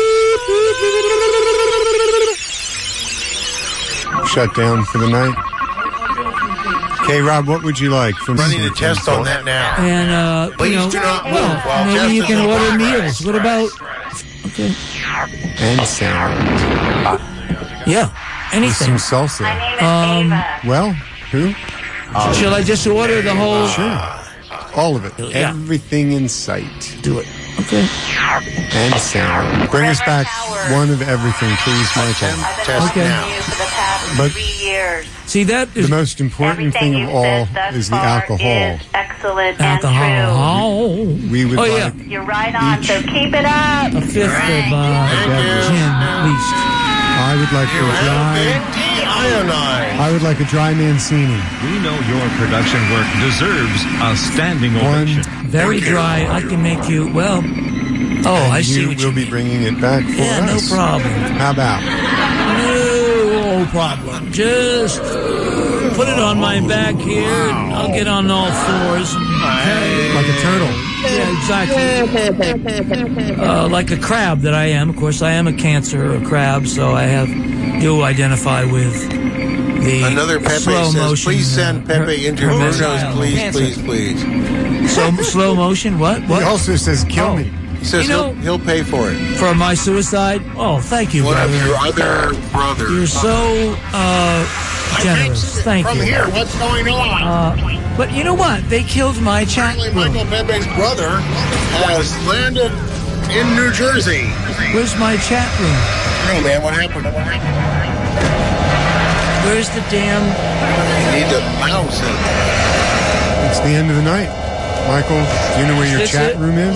Shut down for the night. Okay, Rob, what would you like from Running a test on that now. And, uh, Please you know, do not move well, while maybe you testing can the order progress. meals. What about Okay. And sound. Yeah, anything. Some salsa. Um, well, who? Shall I just order the whole? Sure. All of it. Yeah. Everything in sight. Do it. Okay. And sound. Bring us back one of everything, please, Michael. Okay. But see, that is the most important thing of all is the alcohol. Excellent alcohol. We would oh, like yeah. You're right on, so keep it up. A fifth of uh, gin, at least. I would like a dry. I would like a dry Mancini. We know your production work deserves a standing ovation. Very dry. I can make you, well, oh, and I see you what will you be mean. bringing it back for Yeah, us. no problem. How about? No problem. Just put it on my back here, and I'll get on all fours. And, like a turtle. Yeah, exactly. Uh, like a crab that I am. Of course, I am a Cancer, a crab, so I have do identify with the Another Pepe slow says, motion. please send uh, Pepe her- into your hermetic photos, style. please, Cancer. please, please. So slow motion. What? What? He also says, kill Oh. me. He says You know- he'll, he'll pay for it. For my suicide? Oh, thank you, One brother. of your other brothers. You're so uh, generous. Thank From you. here, what's going on? Uh, but you know what? They killed my chat Apparently, room. Michael Pepe's brother has landed in New Jersey. Where's my chat room? Hey, man, what happened? What happened? Where's the damn... You need to mouse it. It's the end of the night. Michael, do you know where your Is chat it? room is?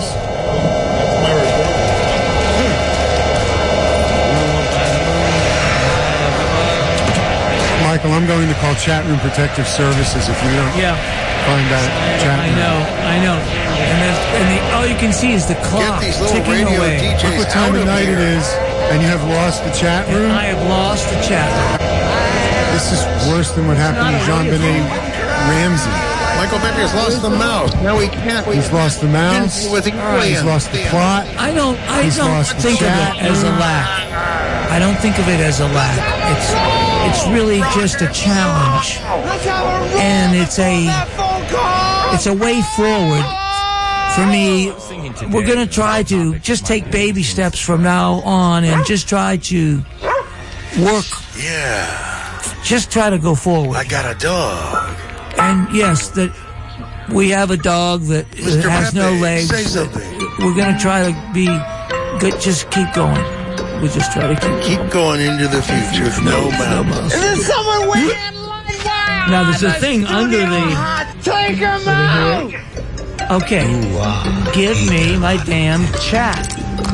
Michael, I'm going to call Chat Room Protective Services if you don't Yeah. find that chat I room. know, I know. And, there's, and the, all you can see is the clock these little ticking radio away. D Js Look what time out of of night here. it is, and you have lost the chat And room. I have lost the chat room. This is worse than what happened to Jean-Benet Ramsey. Michael Pepe has lost the mouse. No, he can't. He's lost the mouse. With the He's lost the plot. I don't, I He's don't lost the think of chat it as a room. lack. I don't think of it as a lack. It's, it's really just a challenge. And it's a, it's a way forward for me. We're going to try to just take baby steps from now on and just try to work. Yeah. Just try to go forward. I got a dog. And yes, that we have a dog that Mister has no Pepe, legs. say something. We're going to try to be good. Just keep going. We'll just try to keep Keep going into the future with no mouse. Is there someone waiting in line now? Now, there's a thing under the... Take him out! Okay. Give me my damn chat.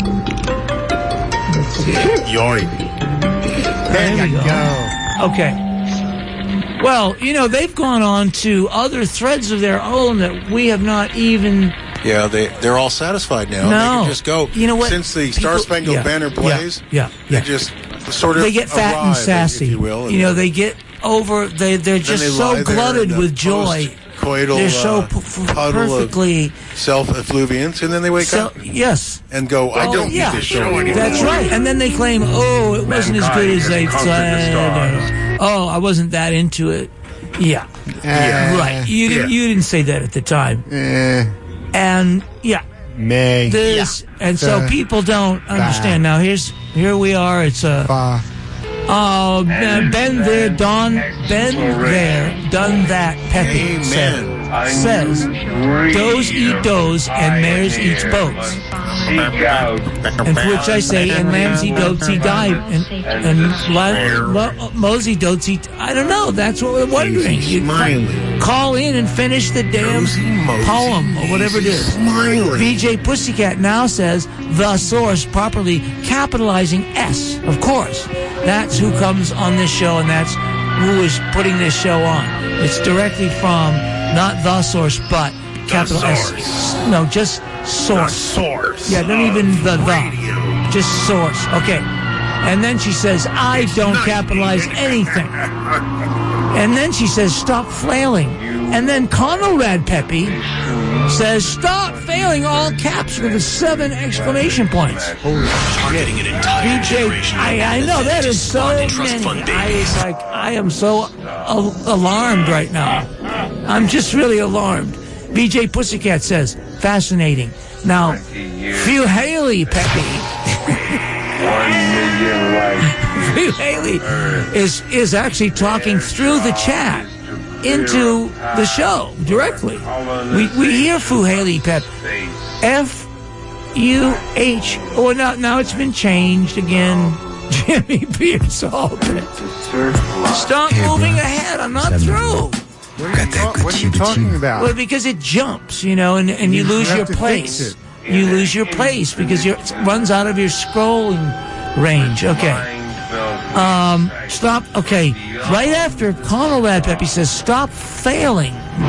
Yoink. There you go. Okay. Well, you know, they've gone on to other threads of their own that we have not even... Yeah, they, they're all satisfied now. No. They can just go. You know what? Since the Star People- Spangled yeah, Banner plays, yeah, yeah, they just sort of They get fat and arrive, sassy. if you will. You know, they get over... They, they're just they so lie there glutted in the with joy. Coital, They're so uh, p- f- puddle of perfectly... self-effluviance, and then they wake So- up yes. and go, I Oh, don't yeah. need this show anymore. That's right. And then they claim, oh, it wasn't as good as they said. Oh, I wasn't that into it. Yeah. Eh, Right. You didn't, you didn't say that at the time. Eh, And, yeah. May. This, and so Uh, people don't understand. Now, here's, here we are. It's a, Bah. oh, been there, done, been there, done that, Pepe said. Says, does eat does and mares eats boats. And for which I say, and lambs eat goats eat die, and and la- la- mosey dotes eat. I don't know. That's what we're wondering. You call in and finish the damn poem or whatever it is. B J Pussycat now says the source, properly capitalizing S. Of course, that's who comes on this show, and that's who is putting this show on. It's directly from not the source, but capital S. No, just source. Source. Yeah, not even the the. Just source. Okay. And then she says, I don't capitalize anything. And then she says, stop flailing. And then Conrad Pepe says, stop failing, all caps with a seven exclamation points. Targeting an entire B J, generation. I, I know that is so Fund and trust many. fund I, babies. it's like, I am so al- alarmed right now. I'm just really alarmed. B J Pussycat says, fascinating. Now, Phil Haley, Pepe. Fu Haley is is actually talking through the chat into the show directly. We we hear Fu Haley, Pep. F U H. Oh, now now it's been changed again. Jimmy Pierce Albert. Stop moving ahead. I'm not through. What are, you ta- what are you talking about? Well, because it jumps, you know, and, and you, you lose your place. You lose your place because you're, it runs out of your scrolling range. Okay. Um, stop. Okay. Right after Conrad Pepe says, stop failing.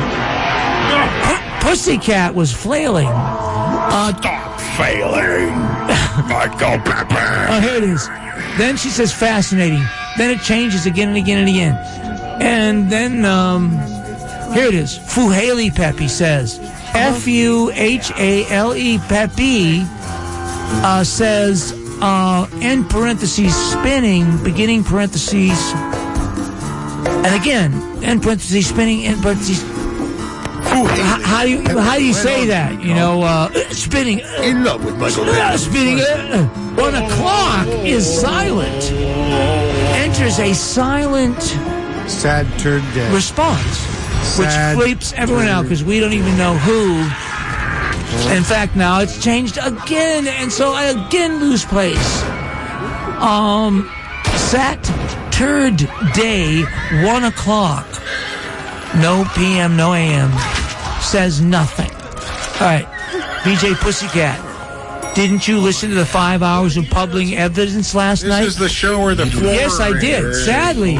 P- Pussycat was flailing. Uh, stop failing. Michael Pepe. Oh, here it is. Then she says, fascinating. Then it changes again and again and again. And then, um, here it is. Fu Haley Pepe says, F U H A L E Pepe uh, says, uh, end parentheses, spinning, beginning parentheses, and again, end parentheses, spinning, end parentheses. How, how do you how do you say that? You know, uh, spinning. In love with Michael. Uh, spinning. Uh, one o'clock is silent. Enters a silent. Sad turd day. Response, Sad which flips everyone out because we don't even know who. In fact, now it's changed again, and so I again lose place. Um, Sat turd day, one o'clock. No P M, no A M. Says nothing. All right, B J Pussycat. Didn't you listen to the five hours of public evidence last this night? This is the show where the yes, I did. Sadly,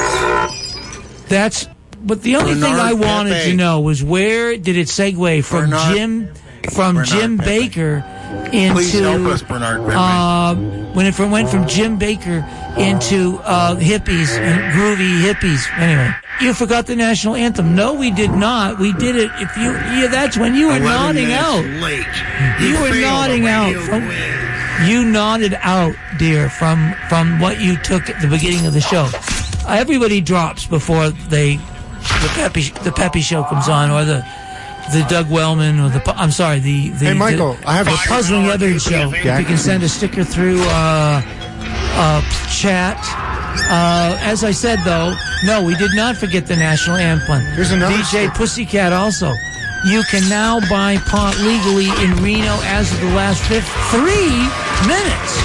that's. But the only Bernard thing I wanted Pepe. to know was where did it segue from Bernard, Jim from Bernard Jim Pepe. Baker into Please help us, Bernard Pepe. uh, when it went from Jim Baker into uh, hippies and groovy hippies. Anyway, you forgot the national anthem. No, we did not. We did it. If you, yeah, that's when you were nodding out. Late. You, you were nodding out. From, you nodded out, dear, from from what you took at the beginning of the show. Uh, everybody drops before they the Pepe the Pepe show comes on, or the the Doug Wellman, or the I'm sorry, the the, hey Michael, the, I have the a Puzzling Evidence show. If you can send a sticker through uh, uh, chat. Uh, as I said, though, no, we did not forget the national anthem. Here's another D J Pussycat also. You can now buy pot legally in Reno as of the last fifth, three minutes.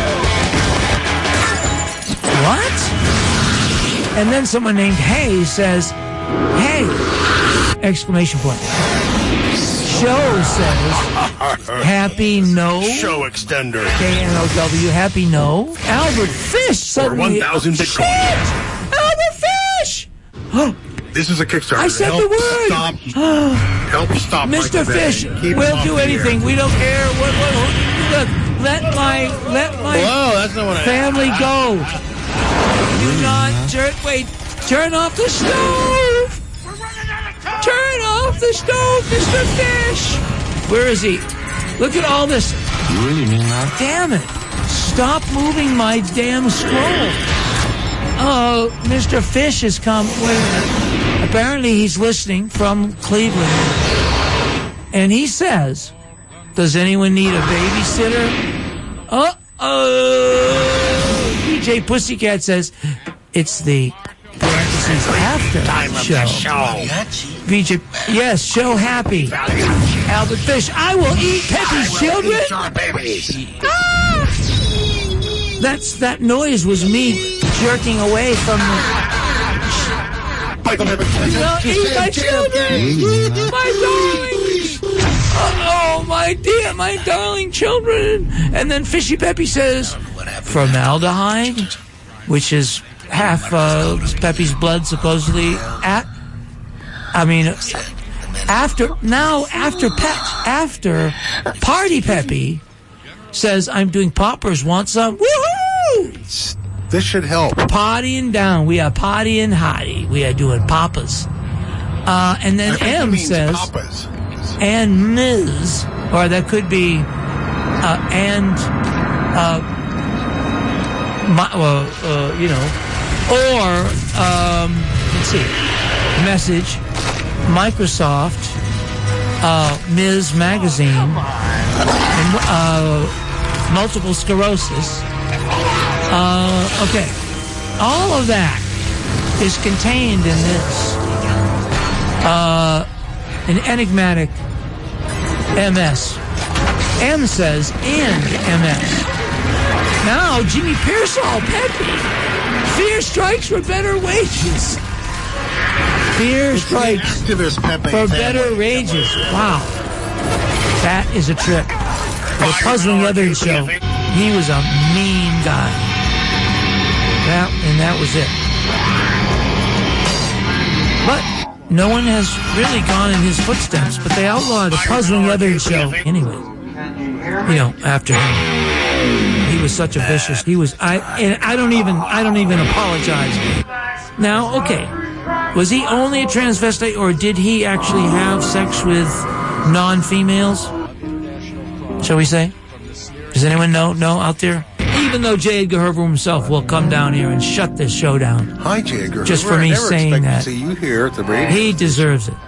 What? And then someone named Hey says, hey! Exclamation point. Show says, happy no. Show extender. K N O W, happy no. Albert Fish suddenly. For one thousand Bitcoin. Shit! Albert Fish! This is a Kickstarter. I said help the word. Stop. Help stop. Mister Michael Fish, Keep we'll him do off the anything. air. We don't care. What, what, what, look, let my let my Whoa, that's not what I family go. Do not turn. Wait, turn off the stove. Turn off the stove, Mister Fish. Where is he? Look at all this. You really mean that? Damn it! Stop moving my damn scroll. Oh, Mister Fish has come. Wait a minute. Apparently he's listening from Cleveland. And he says, does anyone need a babysitter? Uh-oh. D J Pussycat says, it's the parentheses after show. show. V J, yes, show happy. Albert Fish, I will eat Pepe's children. Ah! That's, that noise was me jerking away from the... Michael Pepe. Well, eat my children! My darlings! Oh, my dear, my darling children! And then Fishy Pepe says, formaldehyde, which is half uh, Pepe's blood, supposedly. At, I mean, after, now, after Pep, after Party Pepe says, I'm doing poppers, want some? Woohoo! This should help. Partying down. We are partying hottie. We are doing papas. Uh, and then M says, papas. and Miz, or that could be, uh, and, uh, my, well, uh, you know, or, um, let's see, message, Microsoft, uh, Miz Magazine, and, uh, multiple sclerosis. Uh, okay. All of that is contained in this. Uh, an enigmatic M S. M says, and M S. Now, Jimmy Pearsall, Pepe. Fear strikes for better wages. Fear strikes for better wages. Wow. That is a trip. The Puzzling Evidence Show. He was a mean guy. That, and that was it. But no one has really gone in his footsteps, but they outlawed the Puzzling Evidence Show anyway. You know, after him. He was such a vicious. He was. I. And I don't even. I don't even apologize. Now, okay, was he only a transvestite, or did he actually have sex with non-females? Shall we say? Does anyone know? No, out there. Even though J. Edgar Hoover himself will come down here and shut this show down. Hi, J. Edgar Just Hoover. for me I never saying that. To see you here at the radio. He deserves it.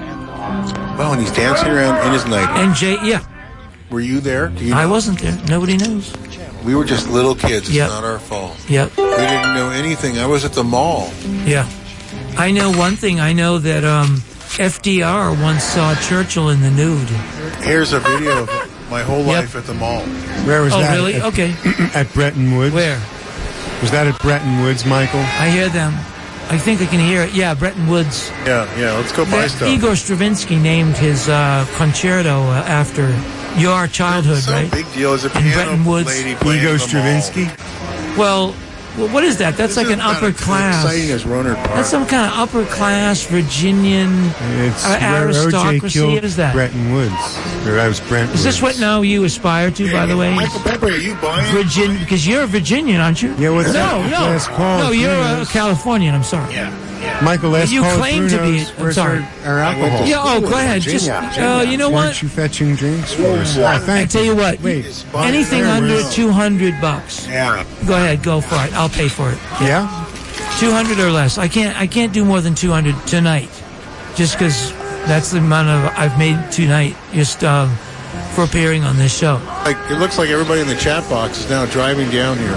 Well, and he's dancing around in his night. And Jay, yeah. Were you there? Do you know? I wasn't there. Nobody knows. We were just little kids. It's Yep. not our fault. Yep. We didn't know anything. I was at the mall. Yeah. I know one thing. I know that um, F D R once saw Churchill in the nude. Here's a video of my whole life at the mall. Where was Oh, that? really? At, Okay. At Bretton Woods? Where? Was that at Bretton Woods, Michael? I hear them. I think I can hear it. Yeah, Bretton Woods. Yeah, yeah. Let's go buy That- stuff. Igor Stravinsky named his uh, concerto uh, after your childhood, It's no right? big deal. As a In piano Bretton Woods. lady playing Igor at the Stravinsky? Well, well, what is that? That's This like an is not upper as class. exciting as Rohnert Park. That's some kind of upper class Virginian It's uh, where O J aristocracy. killed What is that? Bretton Woods. Or that was Brent Is this what Woods. now you aspire to, by the way? Michael Pepper, are you buying? Virgin, because you're a Virginian, aren't you? Yeah, what's no, that? no, Last call, no. You're a Bruno's. Californian. I'm sorry. Yeah. Michael, last You call at claim to be- Bruno's. I'm Where's sorry. Our, our alcohol? Yeah. Oh, go ahead. Just uh, you know Weren't what? you fetching drinks for us? Yeah. Oh, thank I tell you what. Wait. Anything There, under where's- two hundred bucks. Yeah. Go ahead. Go for it. I'll pay for it. Yeah? Two hundred or less. I can't. I can't do more than two hundred tonight, just because that's the amount of I've made tonight. Just um, for appearing on this show. Like it looks like everybody in the chat box is now driving down here.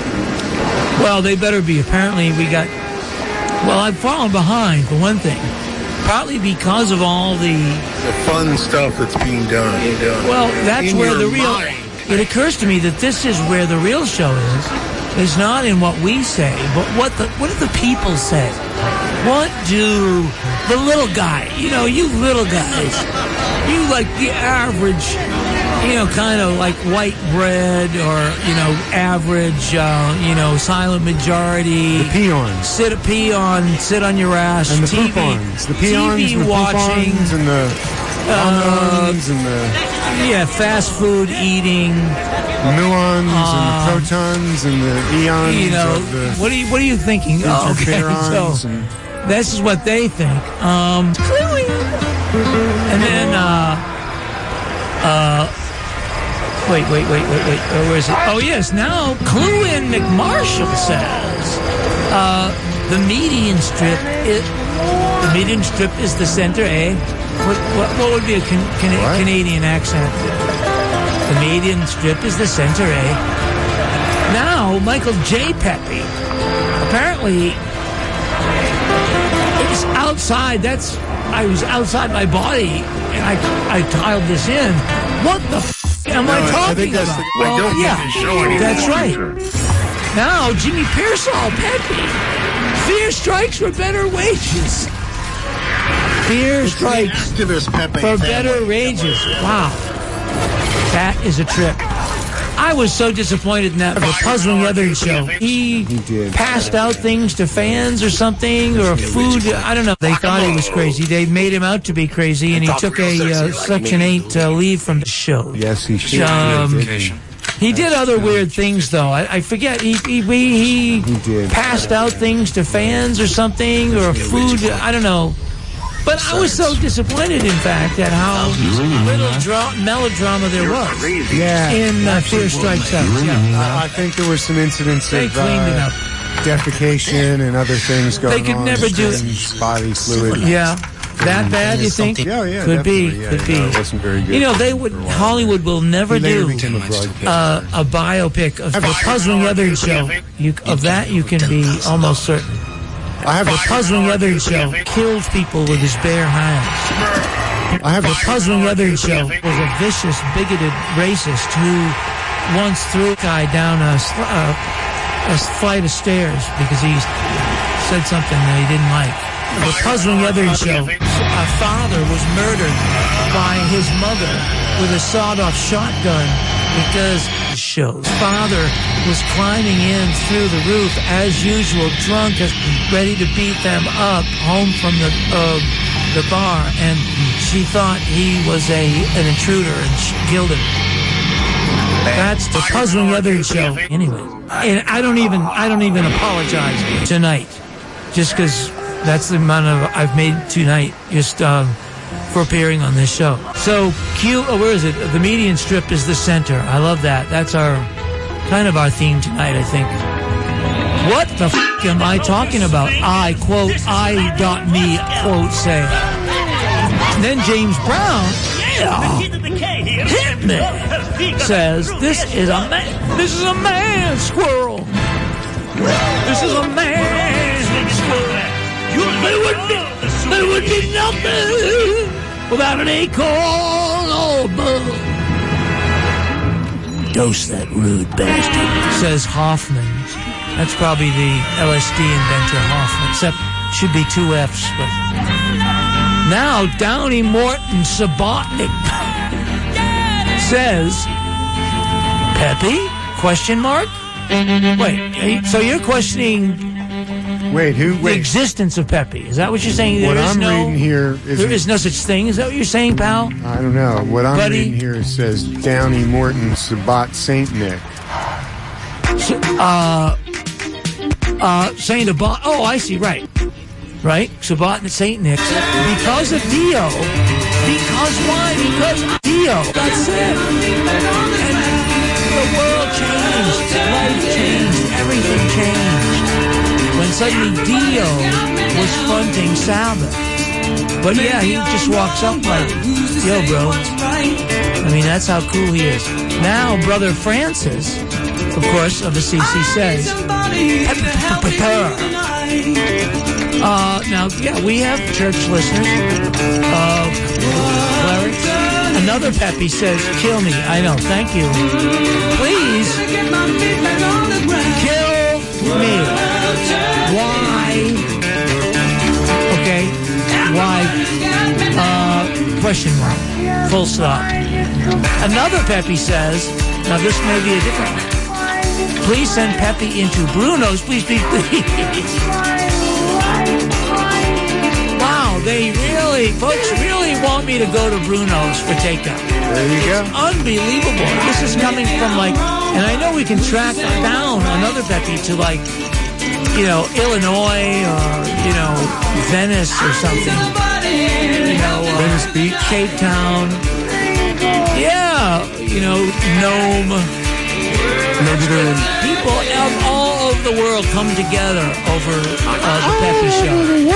Well, they better be. Apparently, we got. Well, I've fallen behind for one thing, partly because of all the. The fun stuff that's being done. Well, that's In where your the real. mind. It occurs to me that this is where the real show is. It's not in what we say, but what the what do the people say? What do the little guy? You know, you little guys. You like the average, you know, kind of like white bread or, you know, average, uh, you know, silent majority. The peons. Sit a peon, sit on your ass. And the T V, poopons. The peons T V and the watching. poopons and the almonds and the Yeah, fast food eating. muons Um, and the protons and the eons You know, of the what are you what are you thinking? Oh, okay, interferons so and- this is what they think. Um, and then uh, uh, wait, wait, wait, wait, wait. Oh, where is it? Oh, yes. Now, Clue-In McMarshall says uh, the median strip is the median strip is the center. Eh? What what, what would be a can, can, Canadian accent? The median strip is the center. Eh? Now, Michael J. Pepe apparently. It's outside. That's I was outside my body, and I I tiled this in. What the f- am No, I I talking think that's about? the- I don't yeah, think it's showing that's anymore. right. Now Jimmy Pearsall, Pepe, fear strikes for better wages. Fear strikes Activist Pepe for family. better wages. Wow, that is a trip. I was so disappointed in that the Puzzling Evidence show. He, did. passed out things to fans or something, or food. I don't know. They thought he was crazy. They made him out to be crazy, and he took a uh, Section eight uh, leave from the show. Yes, he should. Um, He He did other weird things, though. I, I forget. He he, he, he did. passed out things to fans or something, or food. I don't know. But I was so disappointed, in fact, at how little dra- melodrama there was Yeah. in uh, Fear Strikes Out. Yeah. I I think there were some incidents They of cleaned it uh, up. defecation and other things going They could on. never do it. strange body fluid. Yeah. That bad, you think? Yeah, yeah, Could be, definitely. Yeah, could yeah, be. it wasn't very good. You know, they would. Hollywood will never He later do became a broadcaster. uh, a biopic of the Puzzling Etheridge Show. You, of that, you can be almost certain. I have the Puzzling Etheridge Show killed people with his bare hands. I have the Puzzling Etheridge Show was a vicious, bigoted racist who once threw a guy down a, sl- uh, a flight of stairs because he said something that he didn't like. The Puzzling Etheridge Show. A father was murdered by his mother with a sawed-off shotgun because the show's father was climbing in through the roof as usual, drunk, as ready to beat them up, home from the uh, the bar, and she thought he was a an intruder and she killed him. That's the Puzzling Etheridge Show. Anyway, and I don't even I don't even apologize tonight, just because. That's the amount of I've made tonight just um, for appearing on this show. So, Q, oh, where is it? The median strip is the center. I love that. That's our kind of our theme tonight, I think. What the f*** am I talking about? I, quote, I dot me, quote, say. And then James Brown, yeah, hit me, says, this is a man, this is a man squirrel. This is a man squirrel. But it would be, but it would be nothing without an acorn or a bug. Dose that rude bastard, says Hoffman. That's probably the L S D inventor Hoffman, except should be two F's. But now Downey Morton Subotnick says, Pepe? Question mark? Wait, so you're questioning... Wait, who? Wait. The existence of Pepe. Is that what you're saying? There what is I'm no, reading here is... There is no such thing? Is that what you're saying, pal? I don't know. What I'm Buddy? reading here says Downey Morton Sabat Saint Nick. So, uh, uh, Saint Abat. Oh, I see. Right. Right? Sabat and Saint Nick. Because of Dio. Because why? Because Dio. That's it. And the world changed. Life changed. Everything changed. When suddenly Dio was fronting Sabbath. But yeah, he just walks up like, yo, bro. I mean, that's how cool he is. Now, Brother Francis, of course, of the C C says, uh, now, yeah, we have church listeners, uh, clerics. Another Pepe says, kill me. I know, thank you. Please, kill me. Why? Okay. Why? Uh, question mark. Full stop. Another Pepe says, now this may be a different one. Please send Pepe into Bruno's. Please, please, please. Wow, they really, folks really want me to go to Bruno's for takeout. There you go. It's unbelievable. This is coming from like, and I know we can track down another Pepe to like, you know, Illinois or, you know, Venice or something. You know, uh, Venice Beach, Cape Town. Yeah, you know, Nome. Maybe they're in... People of all over the world come together over uh, the Pepe Show.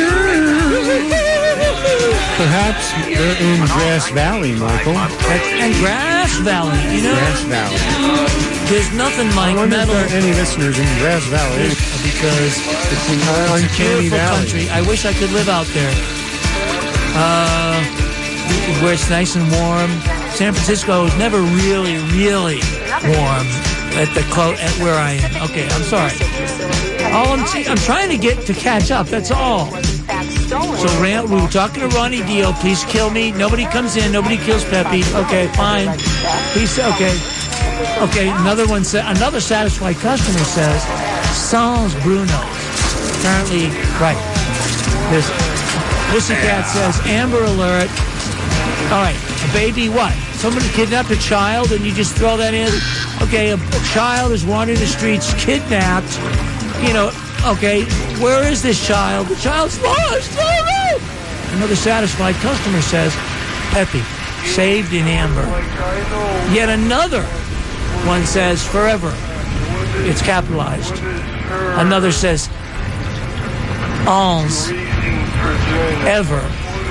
Perhaps they're in Grass Valley, Michael. And Grass Valley, you know. Grass Valley. There's nothing like I wonder metal. if there are any listeners in Grass Valley. Because it's an it's a uncanny beautiful valley. country. I wish I could live out there. Uh, where it's nice and warm. San Francisco is never really, really warm at the clo- at where I am. Okay, I'm sorry. All I'm t- I'm trying to get to catch up. That's all. So Ran- we were talking to Ronnie Dio. Please kill me. Nobody comes in. Nobody kills Pepe. Okay, fine. Please. Okay. Okay. Another one said. Another satisfied customer says, "Sans Bruno." Apparently, right. There's Pussycat says, "Amber Alert." All right, a baby. What? Somebody kidnapped a child, and you just throw that in? Okay, a, a child is wandering the streets, kidnapped. You know. Okay, where is this child? The child's lost. No, no. Another satisfied customer says, Pepe, saved in amber. Yet another one says, forever. It's capitalized. Another says, ans, ever.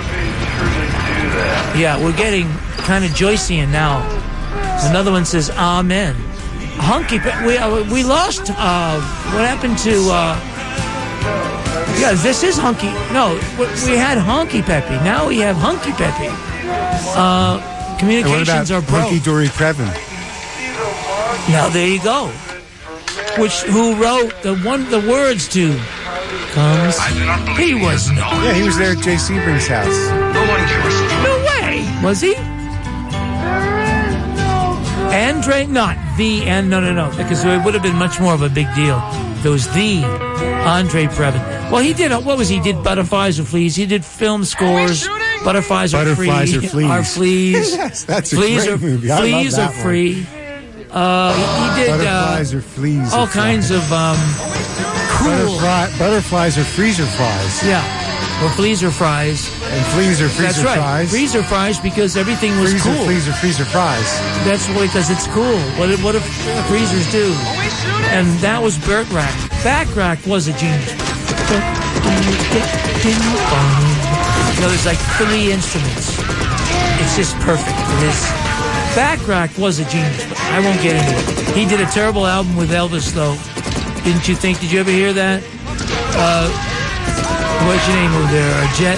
Yeah, we're getting kind of Joycean now. Another one says, Amen. Hunky Peppy. We, uh, we lost. Uh, what happened to. Uh, yeah, this is Hunky. No, we had Honky Peppy. Now we have Hunky Peppy. Uh, communications and are what about broke. Hunky Dory Previn? Now there you go. Which who wrote the one the words to comes? He was not. Yeah, he was there at Jay Sebring's house. No way. Was he? Andre, not the and no no no because it would have been much more of a big deal. There was the Andre Previn. Well, he did. What was he? He did Butterflies or Fleas? He did film scores. Butterflies, Butterflies are are free. fleas. Are fleas? Yes, that's a fleas great are, movie. I Fleas love are that free. Uh, he did Butterflies uh, or fleas. all or kinds flies. of um, cool. Butterfly, butterflies or freezer fries. Yeah, or fleas or fries. And fleas or freezer That's right. fries. Freezer fries because everything was freezer, cool. Freezer, freezer fries. That's because it's cool. What do, what do freezers do? And that was Burt Rack. Backrack was a genius. You know, there's like three instruments. It's just perfect for this. Backrack was a genius, but I won't get into it. He did a terrible album with Elvis, though. Didn't you think? Did you ever hear that? Uh, what's your name over there? Uh, Jet?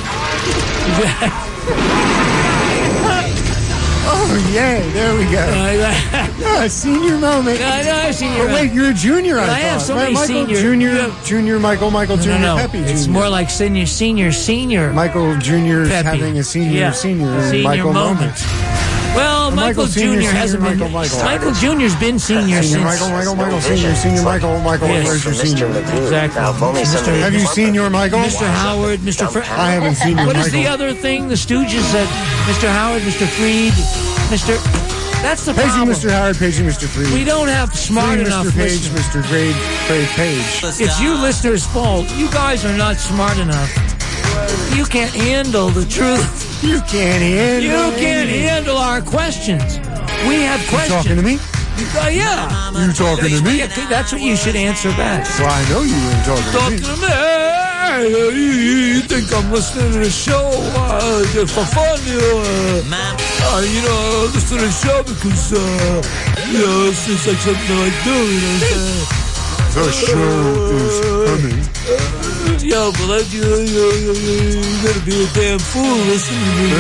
Oh, yay. There we go. Oh, senior moment. I know, I senior Oh, wait, you're a junior, I, I have thought. so many Michael senior- Junior, Yeah. Junior Michael, Michael No, Junior no, no. Peppy It's Junior more like senior, senior, senior. Michael Junior's Peppy. having a senior, Yeah. senior, Senior Michael moment. moment. Well, Or Michael, Michael Senior, Junior Senior, hasn't Michael, been. Michael. Michael Junior's been senior, Senior since. Michael, Michael, Michael, Senior, Senior Michael, Michael, Yes. where's your senior? Exactly. Mister Have you seen your Michael? Mister Howard, Mister Fre- I haven't seen your What is Michael. the other thing? The Stooges said Mister Howard, Mister Freed, Mister That's the Paging problem. Mister Howard, paging Mister Freed. We don't have smart Freed enough Mister Page, listeners. Mister Grade, Grade Page. It's you listeners' fault. You guys are not smart enough. You can't handle the truth. You can't handle You can't handle our questions. We have questions. talking to me? Uh, yeah. You talking to me? Yeah, that's what you should answer back. Well, I know you ain't talking Talking to me. to me. Hey, you, you think I'm listening to the show uh, just for fun? You know, uh, uh, you know, listen to the show because, uh, you know, it's just like something I do, you know what I'm saying? The show is coming. Yo, but like, you, you, you, you, you gotta be a damn fool listening to me.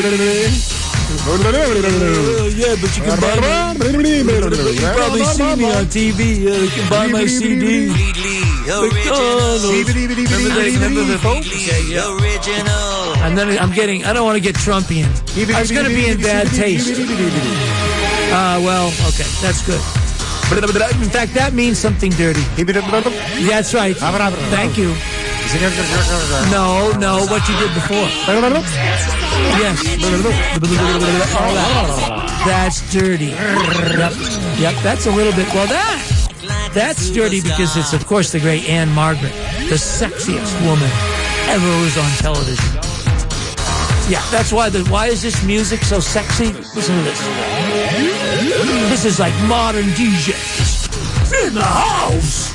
Uh, yeah, but you can buy me. You probably see me on T V. Uh, you can buy my C D. McDonald's. Remember the, remember the folks? Okay, yeah. And then I'm getting, I don't want to get Trumpian. I was going to be in bad taste. Uh, well, okay, that's good. In fact, that means something dirty. That's right. Thank you. No, no, what you did before. Yes. All that. That's dirty. Yep. Yep, that's a little bit, well, that, that's dirty because it's, of course, the great Anne Margaret, the sexiest woman ever was on television. Yeah, that's why the, why is this music so sexy? Listen to this. This is like modern D Js. In the house!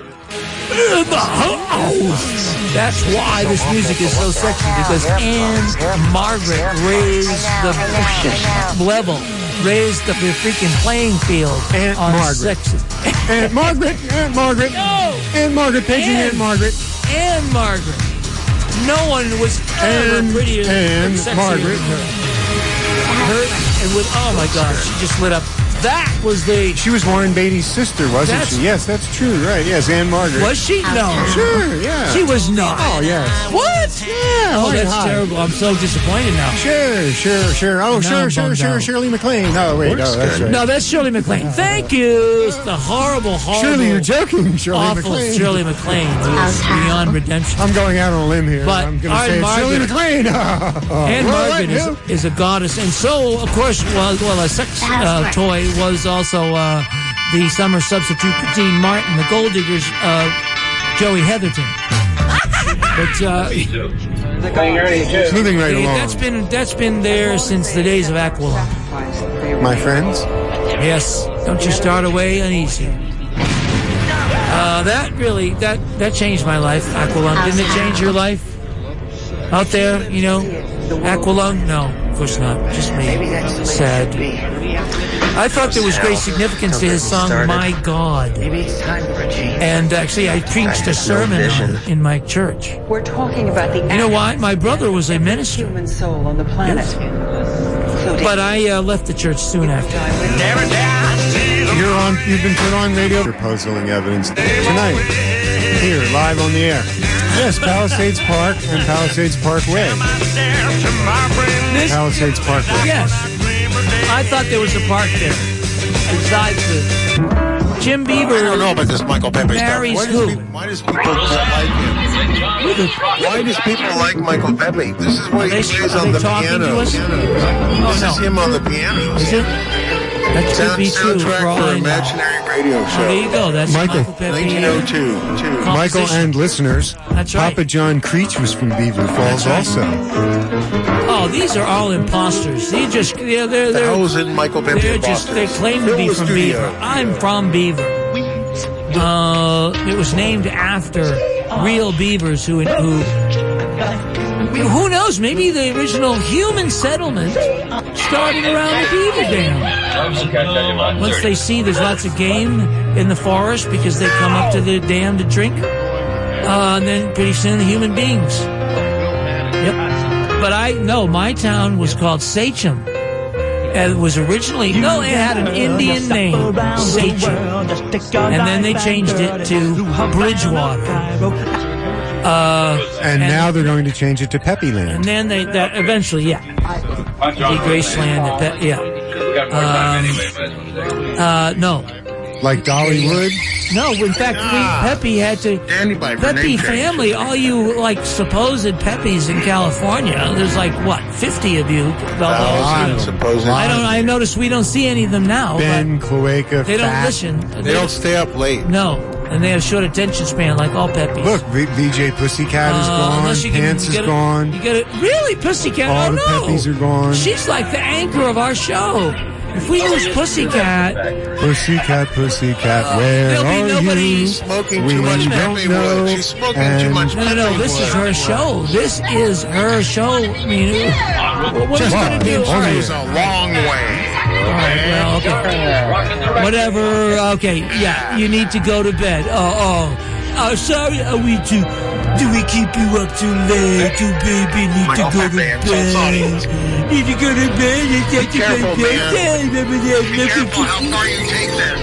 In the house! That's why this music is so sexy, because Anne Margaret raised the level, raised the, the freaking playing field Aunt on Margaret. sexy. Aunt Margaret, Aunt Margaret. No! Aunt Margaret, paging Aunt Margaret. Anne Margaret. No one was ever Anne- prettier than Anne sexier Margaret. than her. Her, and with, oh my God, she just lit up. That was the... She was Warren Beatty's sister, wasn't That's- she? Yes, that's true, right. Yes, Anne Margaret. Was she? No. Sure, yeah. She was not. Oh, yes. What? Yeah, Oh, why that's not? terrible. I'm so disappointed now. Sure, sure, sure. Oh, Now sure, I'm sure, bummed sure, out. Shirley MacLaine. No, wait, no, that's right. No, that's Shirley MacLaine. Thank you. It's the horrible, horrible, Surely you're joking, Shirley awful MacLaine. Shirley MacLaine, who is beyond redemption. I'm going out on a limb here. But I'm going Aunt to say it's Shirley Margaret- MacLaine. Oh, Anne well, Margaret I is, knew. is a goddess, and so, of course, well, well a sex uh, toy was also uh, the summer substitute for Dean Martin, the Gold Diggers, uh, Joey Heatherton. But uh, Moving right hey, along. that's been that's been there since the days of Aqualung. My friends? Yes, don't you start away uneasy. Uh, that really that that changed my life, Aqualung. Didn't it change your life? Out there, you know, Aqualung? No, of course not. Just me. Sad. I thought there was great significance to his song, My God. And actually, I preached a sermon on it in my church. We're talking about the You know why? My brother was a minister. human soul on the planet. Yes. But I uh, left the church soon after. You're on. You've been put on radio for puzzling evidence tonight. Here, live on the air. Yes, Palisades Park and Palisades Parkway. This, Palisades Parkway. Yes. I thought there was a park there. Besides the Jim Beaver. I don't know about this Michael Pepe stuff. marries Why who? does, people, why does people like him? Why does people like Michael Pepe? This is what Are he they- plays are on they the talking piano. to us? This Oh, is no. him on the piano. Is it? That could Sound, be true. soundtrack For all for I know. Imaginary Radio Show. Oh, there you go. That's Michael. Michael Pepe. nineteen oh two. Two. Michael and listeners, That's right. Papa John Creech was from Beaver Falls also. Oh, these are all imposters. They just they're they're, they're Thousand Michael Pepe they're just they imposters. claim to Fill be the from studio. Beaver. I'm from Beaver. Uh, it was named after real beavers who who. Who knows? Maybe the original human settlement started around the beaver dam. Once they see there's lots of game in the forest because they come up to the dam to drink, uh, and then pretty soon the human beings. Yep. But I know my town was called Sachem. And it was originally, no, it had an Indian name, Sachem. And then they changed it to Bridgewater. Uh, And, now they're going to change it to Pepe and Land. then they, that eventually, yeah. The Graceland, that, yeah. Um, uh, no. Like Dollywood? No, in fact, we, Pepe had to, Pepe family, all you, like, supposed Pepes in California, there's like, what, fifty of you? Thousand supposed. I don't, I notice we don't see any of them now. Ben, Cloaca, They don't Fat. listen. They don't stay up late. No, and they have short attention span like all Pepes. Look, V- VJ Pussycat is Uh, gone. unless you can Pants is get it- gone. You get it? Really, Pussycat? All oh the no, Peppies are gone. She's like the anchor of our show. If we lose Pussycat, Pussycat, Pussycat, where there'll be are nobody you? Smoking We too much don't Pepe know. wood. She's smoking too And- much no, no, no. This is her show. This is her show. I mean, what are you gonna do? All right. It's a long way. All right, well, okay. Whatever. Okay, yeah. You need to go to bed. Oh, oh. Oh, sorry. Are we too? Do we keep you up too late? Too baby need to go to bed. Need to go to bed. It's such a Careful, good man. bed. Be careful how far you take this.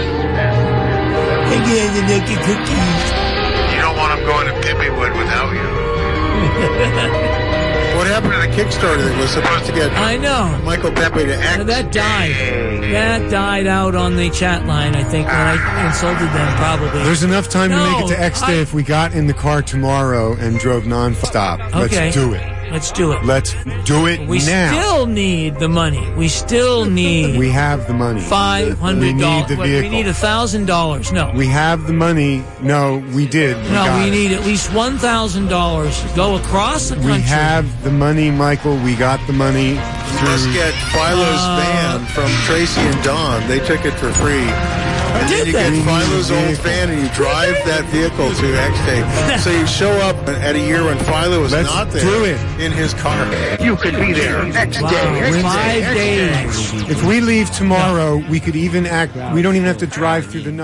Again, the naked cookies. You don't want them going to Pippywood without you. What happened to the Kickstarter that was supposed to get I know. Michael Pepe to act? That died. That died out on the chat line, I think, when I insulted them, probably. There's enough time No, to make it to X Day I- if we got in the car tomorrow and drove non-stop. Okay. Let's do it. Let's do it. Let's do it We now. still need the money. We still need we have the money. five We hundred need dollars. the We vehicle. need a thousand dollars. No, We have the money. No, we did. We no, got we it. need at least one thousand dollars to go across the country. We have the money, Michael. We got the money. You must get Philo's Uh, van from Tracy and Don. They took it for free. And then you get We need Philo's the old vehicle. van and you drive that vehicle to X Day. So you show up at a year when Philo was Let's not there do it. in his car. You could be there next Wow. day. Five days. If we leave tomorrow, we could even act. We don't even have to drive through the night.